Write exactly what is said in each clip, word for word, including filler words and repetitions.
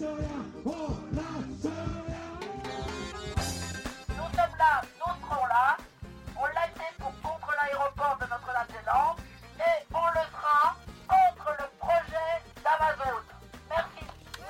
sommes là, nous serons là. On l'a été pour contre l'aéroport de Notre-Dame-des-Landes et on le sera contre le projet d'Amazon. Merci.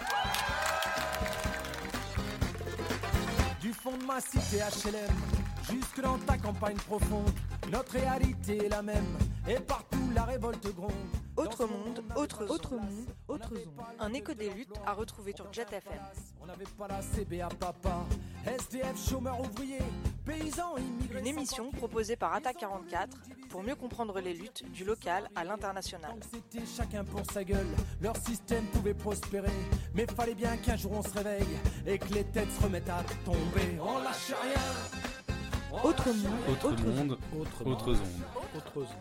Du fond de ma cité H L M, jusque dans ta campagne profonde, notre réalité est la même, et partout la révolte gronde. Autre monde, autre Autre monde, autre zone. Un écho des luttes à retrouver sur Jet F M. On n'avait pas la C B A papa, S D F, chômeurs ouvriers, paysans immigrés. Une émission proposée par Attaque quarante-quatre pour mieux comprendre les luttes du local à l'international. C'était chacun pour sa gueule, leur système pouvait prospérer, mais fallait bien qu'un jour on se réveille et que les têtes se remettent à tomber. On lâche rien. Autre monde, Autre, autre monde, Autre autre monde. zone. Autre zone.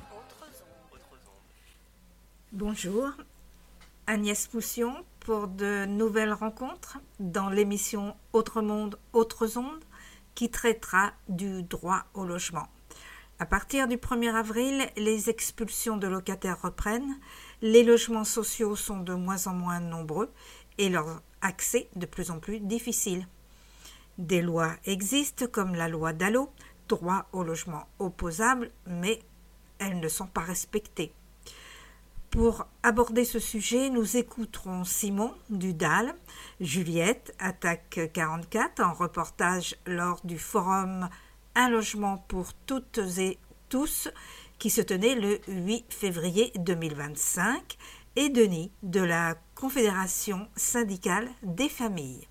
Bonjour, Agnès Poussion pour de nouvelles rencontres dans l'émission Autre Monde, Autres Ondes qui traitera du droit au logement. À partir du premier avril, les expulsions de locataires reprennent, les logements sociaux sont de moins en moins nombreux et leur accès de plus en plus difficile. Des lois existent comme la loi Dallot, droit au logement opposable, mais elles ne sont pas respectées. Pour aborder ce sujet, nous écouterons Simon du D A L, Juliette, Attaque quarante-quatre, en reportage lors du forum Un logement pour toutes et tous qui se tenait le huit février deux mille vingt-cinq, et Denis de la Confédération syndicale des familles.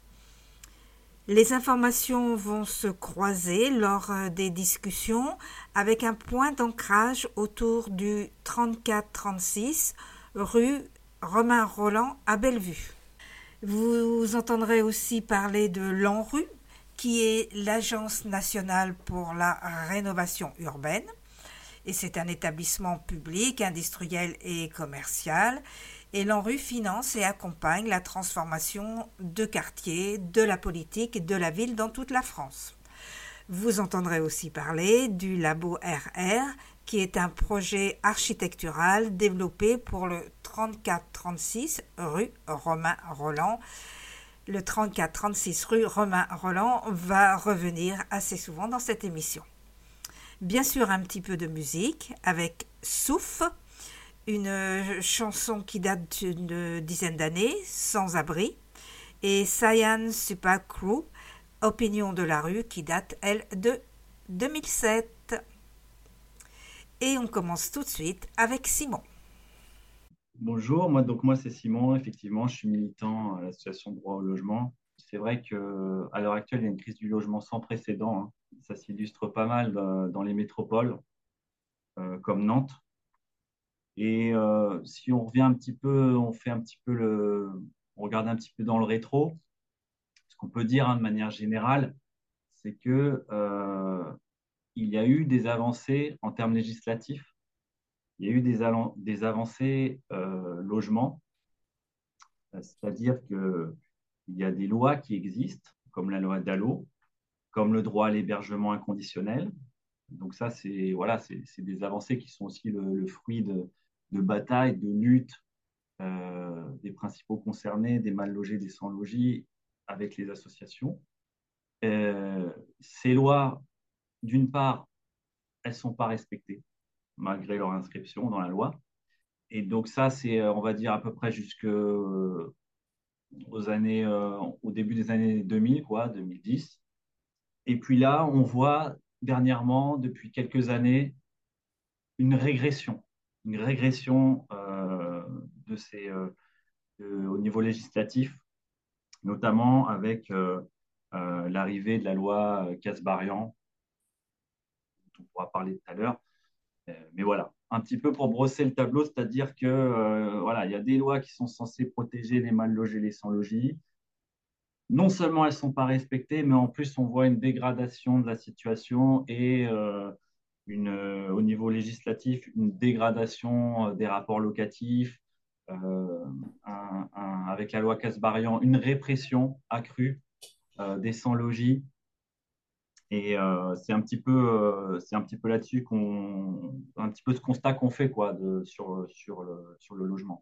Les informations vont se croiser lors des discussions avec un point d'ancrage autour du trente-quatre trente-six rue Romain Roland à Bellevue. Vous entendrez aussi parler de l'ANRU, qui est l'Agence nationale pour la rénovation urbaine. Et c'est un établissement public, industriel et commercial. Et l'ANRU finance et accompagne la transformation de quartiers, de la politique et de la ville dans toute la France. Vous entendrez aussi parler du Labo R R, qui est un projet architectural développé pour le trente-quatre trente-six rue Romain Roland. Le trente-quatre trente-six rue Romain Roland va revenir assez souvent dans cette émission. Bien sûr, un petit peu de musique avec Souf, une chanson qui date d'une dizaine d'années, Sans abri, et Cyan Super Crew, Opinion de la rue, qui date, elle, de deux mille sept. Et on commence tout de suite avec Simon. Bonjour, moi, donc moi c'est Simon, effectivement, je suis militant à l'association Droit au logement. C'est vrai qu'à l'heure actuelle, il y a une crise du logement sans précédent, hein. Ça s'illustre pas mal dans, dans les métropoles, euh, comme Nantes. Et euh, si on revient un petit peu, on fait un petit peu le, on regarde un petit peu dans le rétro, ce qu'on peut dire, hein, de manière générale, c'est que euh, il y a eu des avancées en termes législatifs, il y a eu des, allant- des avancées euh, logement, c'est-à-dire que il y a des lois qui existent, comme la loi Dallot, comme le droit à l'hébergement inconditionnel. Donc ça, c'est voilà, c'est, c'est des avancées qui sont aussi le, le fruit de, de batailles, de luttes euh, des principaux concernés, des mal logés, des sans logis, avec les associations. Euh, ces lois, d'une part, elles ne sont pas respectées, malgré leur inscription dans la loi. Et donc ça, c'est, on va dire, à peu près jusqu'aux années, euh, au début des années deux mille, quoi, deux mille dix. Et puis là, on voit dernièrement, depuis quelques années, une régression, une régression euh, de ces, euh, de, au niveau législatif, notamment avec euh, euh, l'arrivée de la loi Kasbarian, dont on pourra parler tout à l'heure. Euh, mais voilà, un petit peu pour brosser le tableau, c'est-à-dire que euh, voilà, il y a des lois qui sont censées protéger les mal logés, les sans logis. Non seulement elles ne sont pas respectées, mais en plus on voit une dégradation de la situation et euh, une, euh, au niveau législatif, une dégradation euh, des rapports locatifs, euh, un, un, avec la loi Kasbarian, une répression accrue euh, des sans-logis. Et euh, c'est un petit peu, euh, c'est un petit peu là-dessus qu'on, un petit peu ce constat qu'on fait quoi, de, sur, sur, le, sur le logement.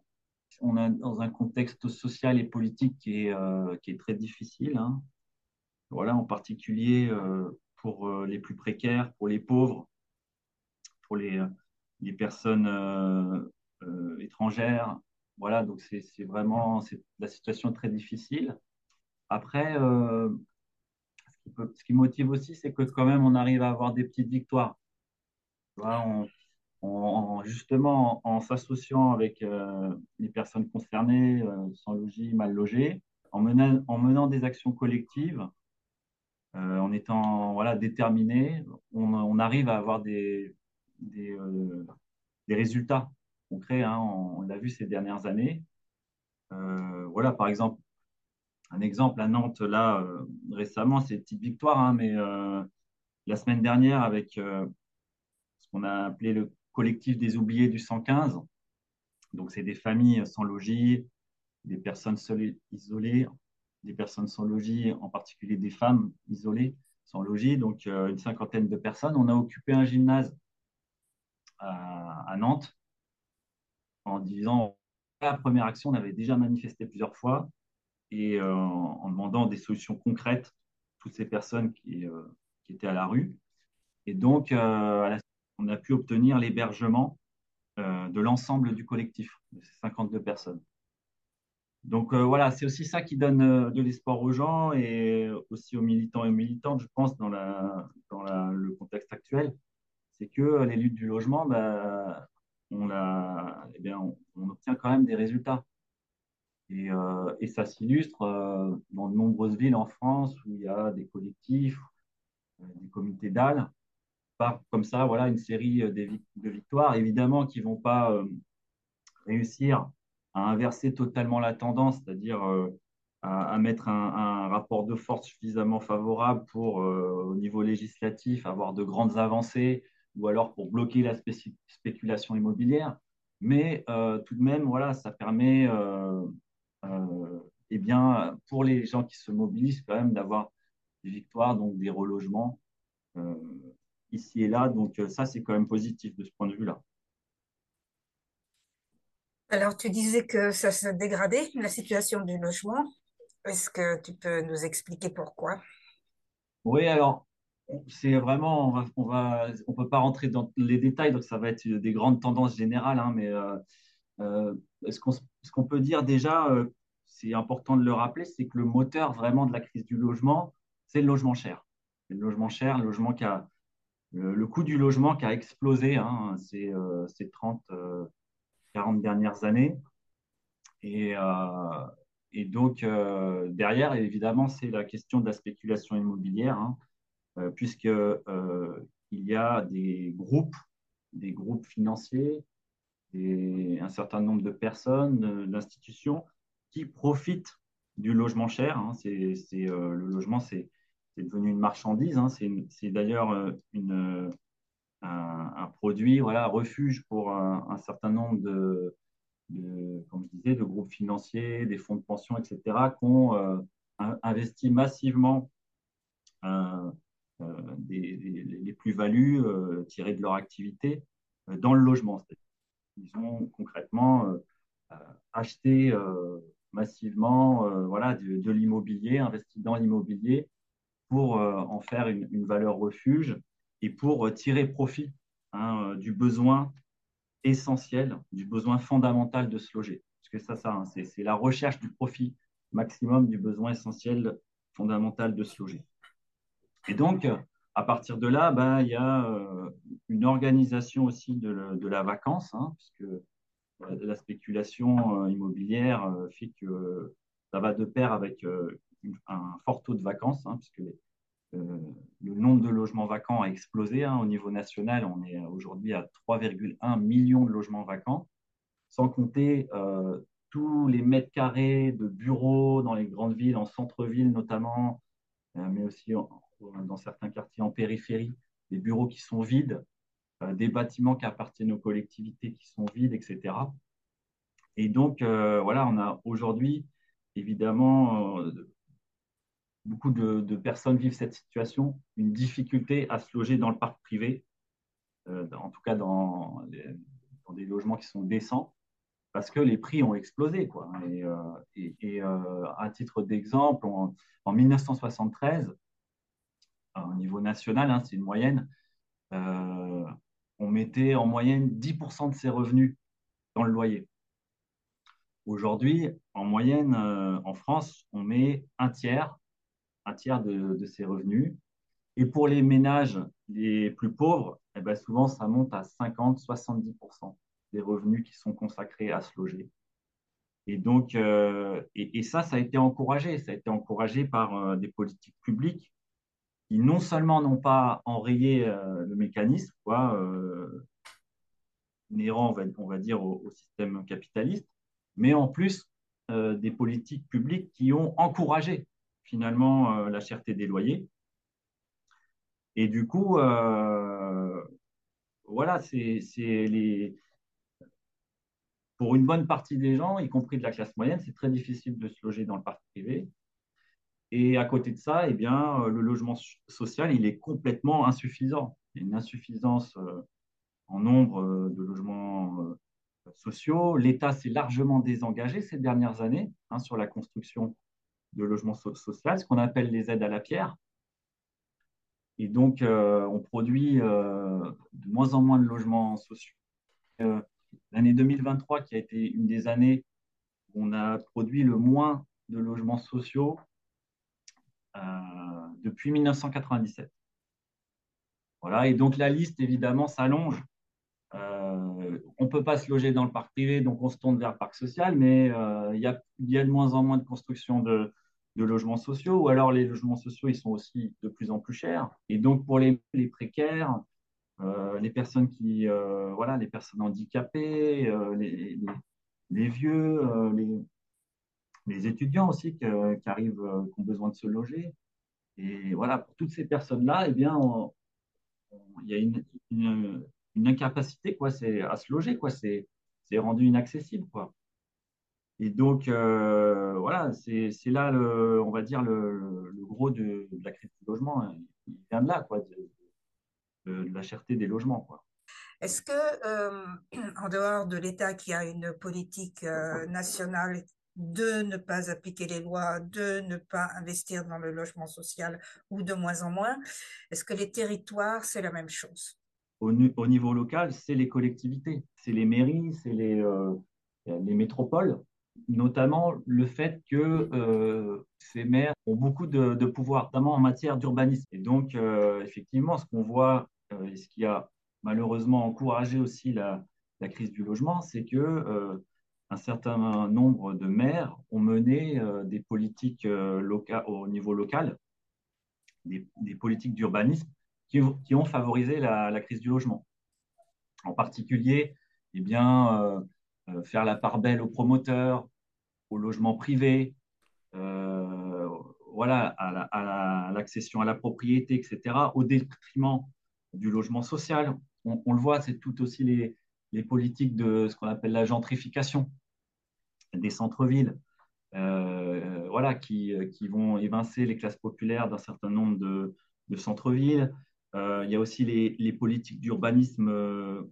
on est dans un contexte social et politique qui est, euh, qui est très difficile, hein. Voilà, en particulier euh, pour euh, les plus précaires, pour les pauvres, pour les, les personnes euh, euh, étrangères. Voilà, donc c'est c'est vraiment c'est, la situation est très difficile. Après, euh, ce qui peut- ce qui motive aussi, c'est que quand même on arrive à avoir des petites victoires. Tu vois, on, on- justement, en, en s'associant avec euh, les personnes concernées, euh, sans logis, mal logées, en menant, en menant des actions collectives, euh, en étant voilà, déterminé, on, on arrive à avoir des, des, euh, des résultats concrets, hein. On, on l'a vu ces dernières années. Euh, voilà, par exemple, un exemple à Nantes, là, euh, récemment, c'est une petite victoire, hein, mais euh, la semaine dernière, avec euh, ce qu'on a appelé le collectif des oubliés du cent quinze, donc c'est des familles sans logis, des personnes seules, isolées, des personnes sans logis, en particulier des femmes isolées, sans logis, donc euh, une cinquantaine de personnes. On a occupé un gymnase à, à Nantes en disant, la première action, on avait déjà manifesté plusieurs fois, et euh, en demandant des solutions concrètes à toutes ces personnes qui, euh, qui étaient à la rue. Et donc, euh, à la, on a pu obtenir l'hébergement euh, de l'ensemble du collectif, de ces cinquante-deux personnes. Donc euh, voilà, c'est aussi ça qui donne euh, de l'espoir aux gens et aussi aux militants et aux militantes, je pense, dans, la, dans la, le contexte actuel. C'est que euh, les luttes du logement, bah, on, a, eh bien, on, on obtient quand même des résultats. Et, euh, et ça s'illustre euh, dans de nombreuses villes en France où il y a des collectifs, euh, des comités d'A L, pas comme ça, voilà, une série euh, de victoires, évidemment, qui ne vont pas euh, réussir à inverser totalement la tendance, c'est-à-dire euh, à, à, mettre un, un, rapport de force suffisamment favorable pour, euh, au niveau législatif, avoir de grandes avancées, ou alors pour bloquer la spé spéculation immobilière. Mais euh, tout de même, voilà, ça permet euh, euh, eh bien, pour les gens qui se mobilisent, quand même d'avoir des victoires, donc des relogements euh, ici et là. Donc euh, ça, c'est quand même positif de ce point de vue-là. Alors, tu disais que ça se dégradait, la situation du logement. Est-ce que tu peux nous expliquer pourquoi? Oui, alors, c'est vraiment, on va, on va, on peut pas rentrer dans les détails, donc ça va être des grandes tendances générales, hein, mais euh, euh, ce qu'on, ce qu'on peut dire déjà, euh, c'est important de le rappeler, c'est que le moteur vraiment de la crise du logement, c'est le logement cher. C'est le logement cher, le logement qui a, le, le coût du logement qui a explosé, hein, ces, euh, ces trente, euh, quarante dernières années. Et, euh, et donc, euh, derrière, évidemment, c'est la question de la spéculation immobilière, hein, euh, puisque euh, il y a des groupes, des groupes financiers, et un certain nombre de personnes, euh, d'institutions qui profitent du logement cher, hein. C'est, c'est, euh, le logement, c'est, c'est devenu une marchandise, hein. C'est, c'est d'ailleurs euh, une, un, un, produit, voilà, refuge pour un, un certain nombre de, de, comme je disais, de groupes financiers, des fonds de pension, et cetera, qui ont euh, investi massivement euh, euh, des, des, les plus-values euh, tirées de leur activité euh, dans le logement. Ils ont concrètement euh, euh, acheté euh, massivement euh, voilà, de, de l'immobilier, investi dans l'immobilier pour euh, en faire une, une, valeur refuge et pour euh, tirer profit, hein, du besoin essentiel, du besoin fondamental de se loger. Parce que ça, ça hein, c'est, c'est la recherche du profit maximum du besoin essentiel fondamental de se loger. Et donc, à partir de là, ben, il y a euh, une organisation aussi de, le, de la vacance, hein, puisque la spéculation euh, immobilière euh, fait que ça va de pair avec euh, un fort taux de vacances, hein, puisque les, euh, le nombre de logements vacants a explosé, hein, au niveau national. On est aujourd'hui à trois virgule un millions de logements vacants, sans compter euh, tous les mètres carrés de bureaux dans les grandes villes, en centre-ville notamment, euh, mais aussi en, dans certains quartiers en périphérie, des bureaux qui sont vides, euh, des bâtiments qui appartiennent aux collectivités qui sont vides, et cetera. Et donc, euh, voilà, on a aujourd'hui, évidemment, euh, beaucoup de, de, personnes vivent cette situation, une difficulté à se loger dans le parc privé, euh, en tout cas dans, les, dans des logements qui sont décents. parce que les prix ont explosé, quoi. Et, euh, et, et euh, à titre d'exemple, en, en mille neuf cent soixante-treize, au niveau national, hein, c'est une moyenne, euh, on mettait en moyenne dix pour cent de ses revenus dans le loyer. Aujourd'hui, en moyenne, euh, en France, on met un tiers, un tiers de, de ses revenus. Et pour les ménages les plus pauvres, eh ben souvent, ça monte à cinquante à soixante-dix pour cent des revenus qui sont consacrés à se loger. Et donc, euh, et, et ça, ça a été encouragé. Ça a été encouragé par euh, des politiques publiques qui non seulement n'ont pas enrayé euh, le mécanisme, quoi, euh, inhérent, on va, on va dire, au, au système capitaliste, mais en plus euh, des politiques publiques qui ont encouragé finalement euh, la cherté des loyers. Et du coup, euh, voilà, c'est c'est les, pour une bonne partie des gens, y compris de la classe moyenne, c'est très difficile de se loger dans le parc privé. Et à côté de ça, eh bien, le logement social, il est complètement insuffisant. Il y a une insuffisance euh, en nombre euh, de logements euh, sociaux. L'État s'est largement désengagé ces dernières années hein, sur la construction de logements so sociaux, ce qu'on appelle les aides à la pierre. Et donc, euh, on produit euh, de moins en moins de logements sociaux. Euh, L'année deux mille vingt-trois, qui a été une des années où on a produit le moins de logements sociaux euh, depuis mille neuf cent quatre-vingt-dix-sept. Voilà, et donc la liste, évidemment, s'allonge. Euh, on ne peut pas se loger dans le parc privé, donc on se tourne vers le parc social, mais euh, il y a, y a de moins en moins de construction de, de logements sociaux, ou alors les logements sociaux, ils sont aussi de plus en plus chers. Et donc pour les, les précaires, euh, les personnes qui, euh, voilà, les personnes handicapées, euh, les, les, les vieux, euh, les, les étudiants aussi qui, qui arrivent, euh, qui ont besoin de se loger. Et voilà, pour toutes ces personnes-là, eh bien, on, il y a une, une, une incapacité quoi, c'est à se loger, quoi, c'est c'est rendu inaccessible, quoi. Et donc, euh, voilà, c'est c'est là, le, on va dire, le, le gros de, de la crise du logement. Hein. Il vient de là, quoi, de, de, de la cherté des logements, quoi. Est-ce que, euh, en dehors de l'État qui a une politique euh, nationale de ne pas appliquer les lois, de ne pas investir dans le logement social ou de moins en moins, est-ce que les territoires, c'est la même chose? Au, au niveau local, c'est les collectivités, c'est les mairies, c'est les, euh, les métropoles, notamment le fait que euh, ces maires ont beaucoup de, de pouvoir, notamment en matière d'urbanisme. Et donc, euh, effectivement, ce qu'on voit, euh, et ce qui a malheureusement encouragé aussi la, la crise du logement, c'est que euh, un certain nombre de maires ont mené euh, des politiques euh, locales, au niveau local, des, des politiques d'urbanisme qui, qui, ont favorisé la, la, crise du logement. En particulier, eh bien, euh, euh, faire la part belle aux promoteurs, au logement privé, euh, voilà, à l'accession la, à, la, à la propriété, et cetera, au détriment du logement social. On, on le voit, c'est tout aussi les, les politiques de ce qu'on appelle la gentrification des centres-villes, euh, voilà, qui, qui vont évincer les classes populaires d'un certain nombre de, de centres-villes. Euh, il y a aussi les, les politiques d'urbanisme euh,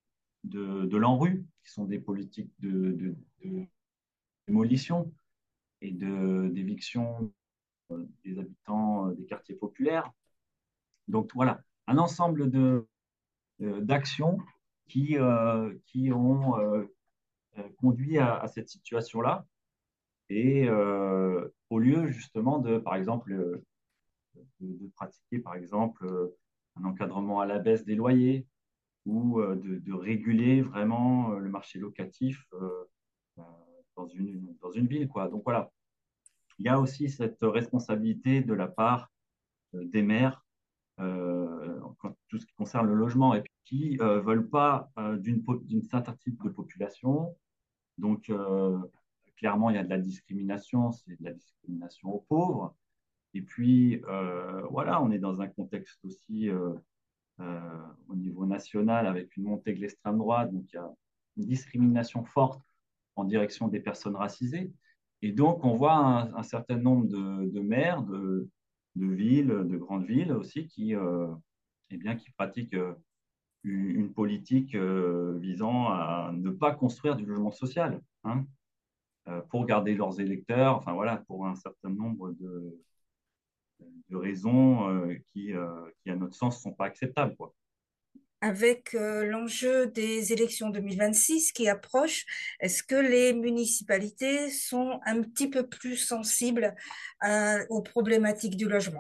de, de l'ANRU, qui sont des politiques de, de, de démolition et d'éviction euh, des habitants euh, des quartiers populaires. Donc voilà, un ensemble de, euh, d'actions qui, euh, qui ont euh, conduit à, à cette situation-là. Et euh, au lieu justement de, par exemple, de, de pratiquer, par exemple, un encadrement à la baisse des loyers ou de, de réguler vraiment le marché locatif euh, dans, une, dans une ville, quoi. Donc voilà, il y a aussi cette responsabilité de la part des maires euh, tout ce qui concerne le logement et puis qui ne euh, veulent pas euh, d'une certain type de population. Donc, euh, clairement, il y a de la discrimination, c'est de la discrimination aux pauvres. Et puis, euh, voilà, on est dans un contexte aussi euh, euh, au niveau national avec une montée de l'extrême droite. Donc, il y a une discrimination forte en direction des personnes racisées. Et donc, on voit un, un certain nombre de, de maires, de, de villes, de grandes villes aussi, qui, euh, eh bien, qui pratiquent une politique euh, visant à ne pas construire du logement social, hein, euh, pour garder leurs électeurs, enfin voilà, pour un certain nombre de, de raisons euh, qui, euh, qui, à notre sens, ne sont pas acceptables, quoi. Avec euh, l'enjeu des élections deux mille vingt-six qui approche, est-ce que les municipalités sont un petit peu plus sensibles à- aux problématiques du logement?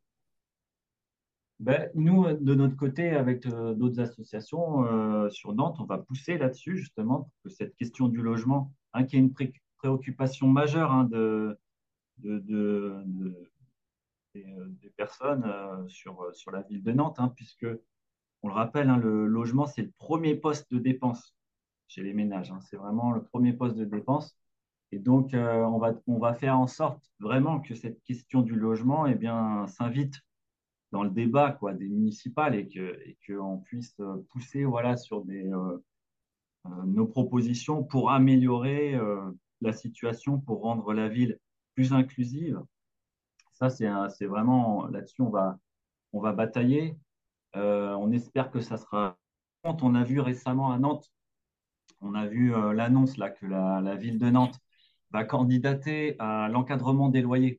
Ben, nous, de notre côté, avec euh, d'autres associations euh, sur Nantes, on va pousser là-dessus, justement, pour que cette question du logement, hein, qui est une pré- préoccupation majeure, hein, de, de, de- de- des, euh, des personnes euh, sur, sur la ville de Nantes, hein, puisque, on le rappelle, hein, le logement, c'est le premier poste de dépense chez les ménages, hein. C'est vraiment le premier poste de dépense. Et donc, euh, on va, on va faire en sorte vraiment que cette question du logement, eh bien, s'invite dans le débat, quoi, des municipales, et que, et qu'on puisse euh, pousser, voilà, sur des, euh, euh, nos propositions pour améliorer euh, la situation, pour rendre la ville plus inclusive. Ça, c'est un- c'est vraiment là-dessus, on va, on va batailler. Euh, on espère que ça sera. On a vu récemment à Nantes, on a vu euh, l'annonce là que la, la ville de Nantes va candidater à l'encadrement des loyers.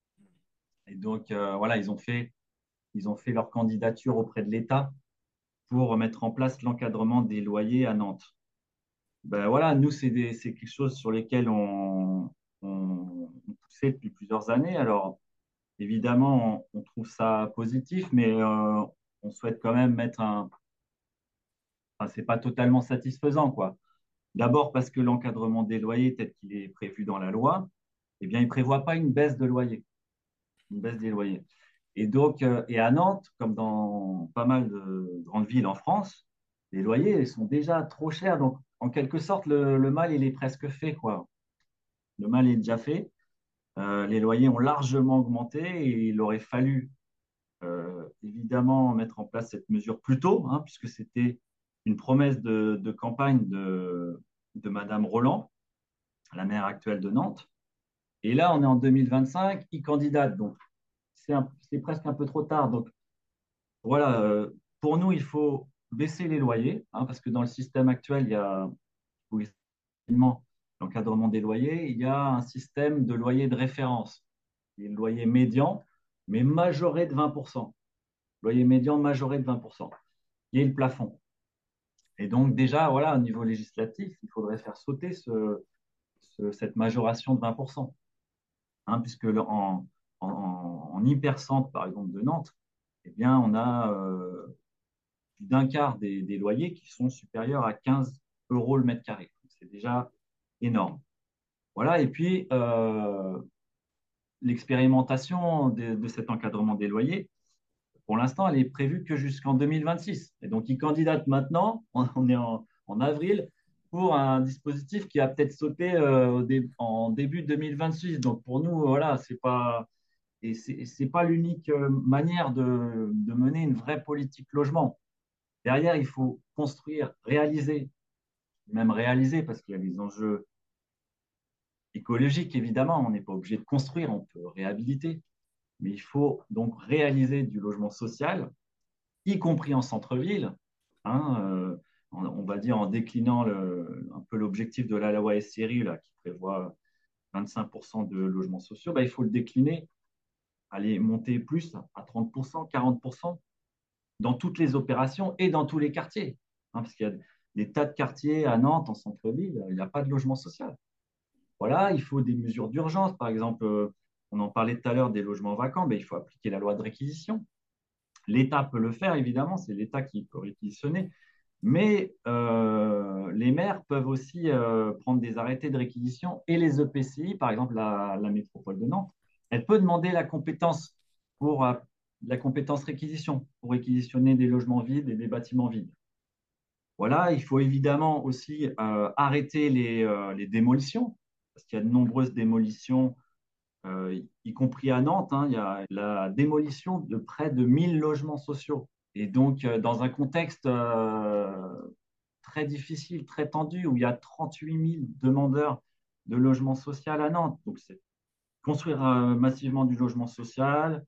Et donc, euh, voilà, ils ont fait, ils ont fait leur candidature auprès de l'État pour mettre en place l'encadrement des loyers à Nantes. Ben voilà, nous, c'est des- c'est quelque chose sur lesquels on, on, on poussait depuis plusieurs années. Alors, évidemment, on, on trouve ça positif, mais euh, on souhaite quand même mettre un. Enfin, c'est pas totalement satisfaisant, quoi. D'abord parce que l'encadrement des loyers, tel qu'il est prévu dans la loi, eh bien, il ne prévoit pas une baisse de loyer, une baisse des loyers. Et donc, euh, et à Nantes, comme dans pas mal de grandes villes en France, les loyers sont déjà trop chers. Donc, en quelque sorte, le, le mal, il est presque fait, quoi. Le mal est déjà fait. Euh, les loyers ont largement augmenté et il aurait fallu euh, évidemment mettre en place cette mesure plus tôt, hein, puisque c'était une promesse de, de campagne de, de Madame Roland, la maire actuelle de Nantes. Et là, on est en deux mille vingt-cinq, il candidate. Donc, c'est un- c'est presque un peu trop tard. Donc, voilà, euh, pour nous, il faut baisser les loyers, hein, parce que dans le système actuel, il y a oui, effectivement, l'encadrement des loyers, il y a un système de loyer de référence. Il y a le loyer médian, mais majoré de vingt pour cent. Loyer médian majoré de vingt pour cent. Il y a le plafond. Et donc, déjà, voilà, au niveau législatif, il faudrait faire sauter ce, ce- cette majoration de vingt pour cent. Hein, puisque le- en, en, en hypercentre, par exemple, de Nantes, eh bien, on a euh, plus d'un quart des, des loyers qui sont supérieurs à quinze euros le mètre carré. C'est déjà énorme. Voilà, et puis euh, l'expérimentation de, de cet encadrement des loyers, pour l'instant, elle est prévue que jusqu'en deux mille vingt-six. Et donc, ils candidatent maintenant, on est en, en avril, pour un dispositif qui a peut-être sauté euh, au dé- en début deux mille vingt-six. Donc, pour nous, voilà, c'est pas, et c'est c'est pas l'unique euh, manière de, de mener une vraie politique logement. Derrière, il faut construire, réaliser, même réaliser, parce qu'il y a des enjeux écologiques, évidemment. On n'est pas obligé de construire, on peut réhabiliter. Mais il faut donc réaliser du logement social, y compris en centre-ville, hein, euh, on, on va dire en déclinant le, un peu l'objectif de la loi S R U, là, qui prévoit vingt-cinq pour cent de logements sociaux, bah, il faut le décliner, aller monter plus à trente pour cent, quarante pour cent dans toutes les opérations et dans tous les quartiers. Hein, parce qu'il y a des tas de quartiers à Nantes, en centre-ville, il n'y a pas de logement social. Voilà, il faut des mesures d'urgence. Par exemple, euh, on en parlait tout à l'heure des logements vacants, mais il faut appliquer la loi de réquisition. L'État peut le faire, évidemment, c'est l'État qui peut réquisitionner, mais euh, les maires peuvent aussi euh, prendre des arrêtés de réquisition et les E P C I, par exemple la, la métropole de Nantes, elle peut demander la compétence pour euh, la compétence réquisition, pour réquisitionner des logements vides et des bâtiments vides. Voilà, il faut évidemment aussi euh, arrêter les, euh, les démolitions, parce qu'il y a de nombreuses démolitions euh, y compris à Nantes, hein, il y a la démolition de près de mille logements sociaux. Et donc, euh, dans un contexte euh, très difficile, très tendu, où il y a trente-huit mille demandeurs de logement social à Nantes. Donc, c'est construire euh, massivement du logement social,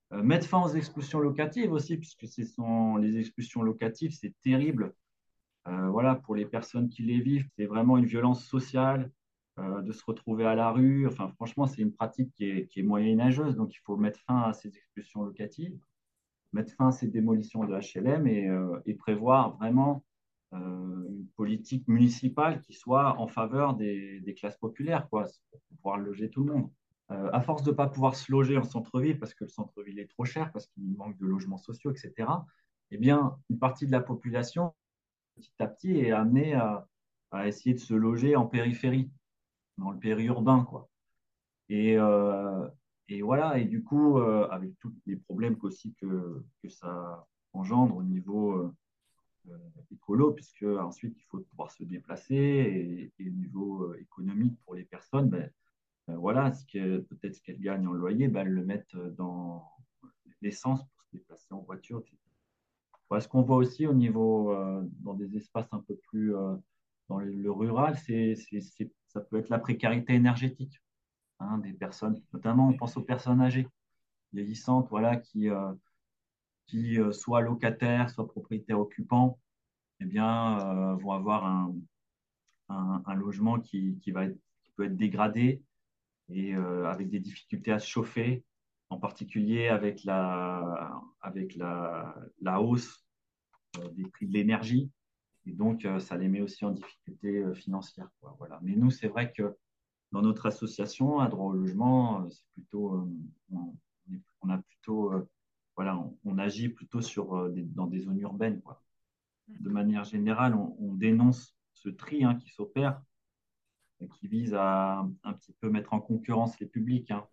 Euh, mettre fin aux expulsions locatives aussi, puisque ce sont les expulsions locatives, c'est terrible. Euh, voilà, pour les personnes qui les vivent, c'est vraiment une violence sociale euh, de se retrouver à la rue. Enfin, franchement, c'est une pratique qui est, qui est moyenâgeuse, donc il faut mettre fin à ces expulsions locatives, mettre fin à ces démolitions de H L M et, euh, et prévoir vraiment euh, une politique municipale qui soit en faveur des, des classes populaires, quoi, pour pouvoir loger tout le monde. Euh, à force de ne pas pouvoir se loger en centre-ville parce que le centre-ville est trop cher, parce qu'il manque de logements sociaux, et cetera, eh bien, une partie de la population, petit à petit, est amenée à, à essayer de se loger en périphérie, dans le périurbain, quoi. Et, euh, et voilà, et du coup, euh, avec tous les problèmes aussi que, que ça engendre au niveau euh, euh, écolo, puisque ensuite il faut pouvoir se déplacer, et, et au niveau euh, économique pour les personnes, ben, euh, voilà, ce que, peut-être ce qu'elles gagnent en loyer, ben, elles le mettent dans l'essence pour se déplacer en voiture, et cetera. Voilà, ce qu'on voit aussi au niveau, euh, dans des espaces un peu plus euh, dans le, le rural, c'est, c'est, c'est- ça peut être la précarité énergétique, hein, des personnes, notamment on pense aux personnes âgées, vieillissantes, voilà, qui, euh, qui euh, soit locataires, soit propriétaires occupants, eh bien, euh, vont avoir un, un- un logement qui, qui va être, qui peut être dégradé et euh, avec des difficultés à se chauffer, en particulier avec la, avec la, la hausse euh, des prix de l'énergie. Et donc, euh, ça les met aussi en difficulté euh, financière, quoi. Voilà. Mais nous, c'est vrai que dans notre association, à droit au logement, euh, c'est plutôt, euh, on, on a plutôt, euh, voilà, on, on agit plutôt sur, euh, des, dans des zones urbaines, quoi. De manière générale, on, on dénonce ce tri, hein, qui s'opère, et qui vise à un petit peu mettre en concurrence les publics, hein.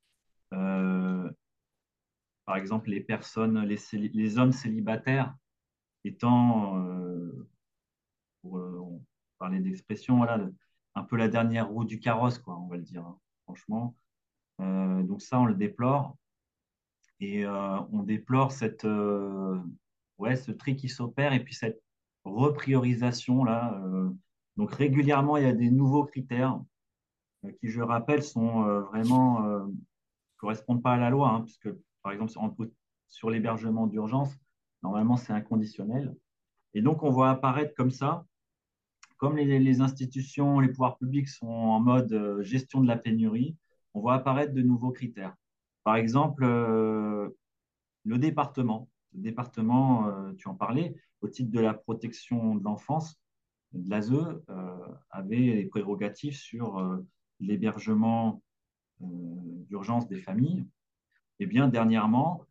Euh, Par exemple, les personnes, les, les hommes célibataires étant, euh, pour euh, parler d'expression, voilà, un peu la dernière roue du carrosse, quoi, on va le dire, hein, franchement. Euh, donc ça, on le déplore. Et euh, on déplore cette, euh, ouais, ce tri qui s'opère et puis cette repriorisation là. Euh, donc régulièrement, il y a des nouveaux critères euh, qui, je rappelle, sont euh, vraiment euh, correspondent pas à la loi, hein, puisque par exemple sur, sur l'hébergement d'urgence, normalement c'est inconditionnel. Et donc on voit apparaître comme ça, comme les, les institutions, les pouvoirs publics sont en mode euh, gestion de la pénurie, on voit apparaître de nouveaux critères. Par exemple, euh, le département, le département, euh, tu en parlais, au titre de la protection de l'enfance, de l'A S E, euh, avait les prérogatives sur euh, l'hébergement euh, d'urgence des familles. Et bien, dernièrement,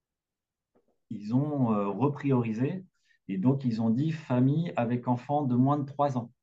ils ont euh, repriorisé et donc ils ont dit famille avec enfants de moins de trois ans.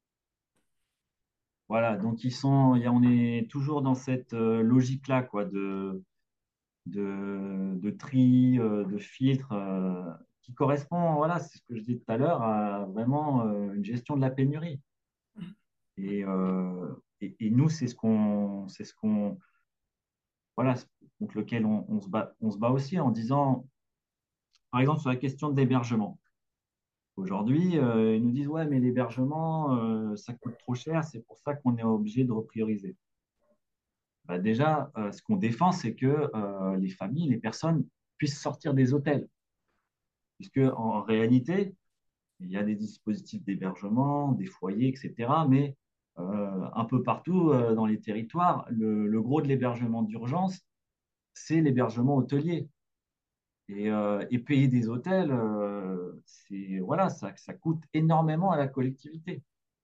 Voilà, donc ils sont, on est toujours dans cette euh, logique-là, quoi, de, de, de tri, euh, de filtre, euh, qui correspond, voilà, c'est ce que je disais tout à l'heure, à vraiment euh, une gestion de la pénurie. Et, euh, et, et nous, c'est ce qu'on, c'est ce qu'on, voilà, contre lequel on, on se bat, on se bat aussi en disant, par exemple, sur la question de l'hébergement. Aujourd'hui, euh, ils nous disent, ouais, mais l'hébergement, euh, ça coûte trop cher, c'est pour ça qu'on est obligé de reprioriser. Bah, déjà, euh, ce qu'on défend, c'est que euh, les familles, les personnes puissent sortir des hôtels. Puisque en réalité, il y a des dispositifs d'hébergement, des foyers, et cetera. Mais euh, un peu partout euh, dans les territoires, le, le gros de l'hébergement d'urgence, c'est l'hébergement hôtelier. Et, euh, et payer des hôtels, euh, c'est, voilà, ça, ça coûte énormément à la collectivité.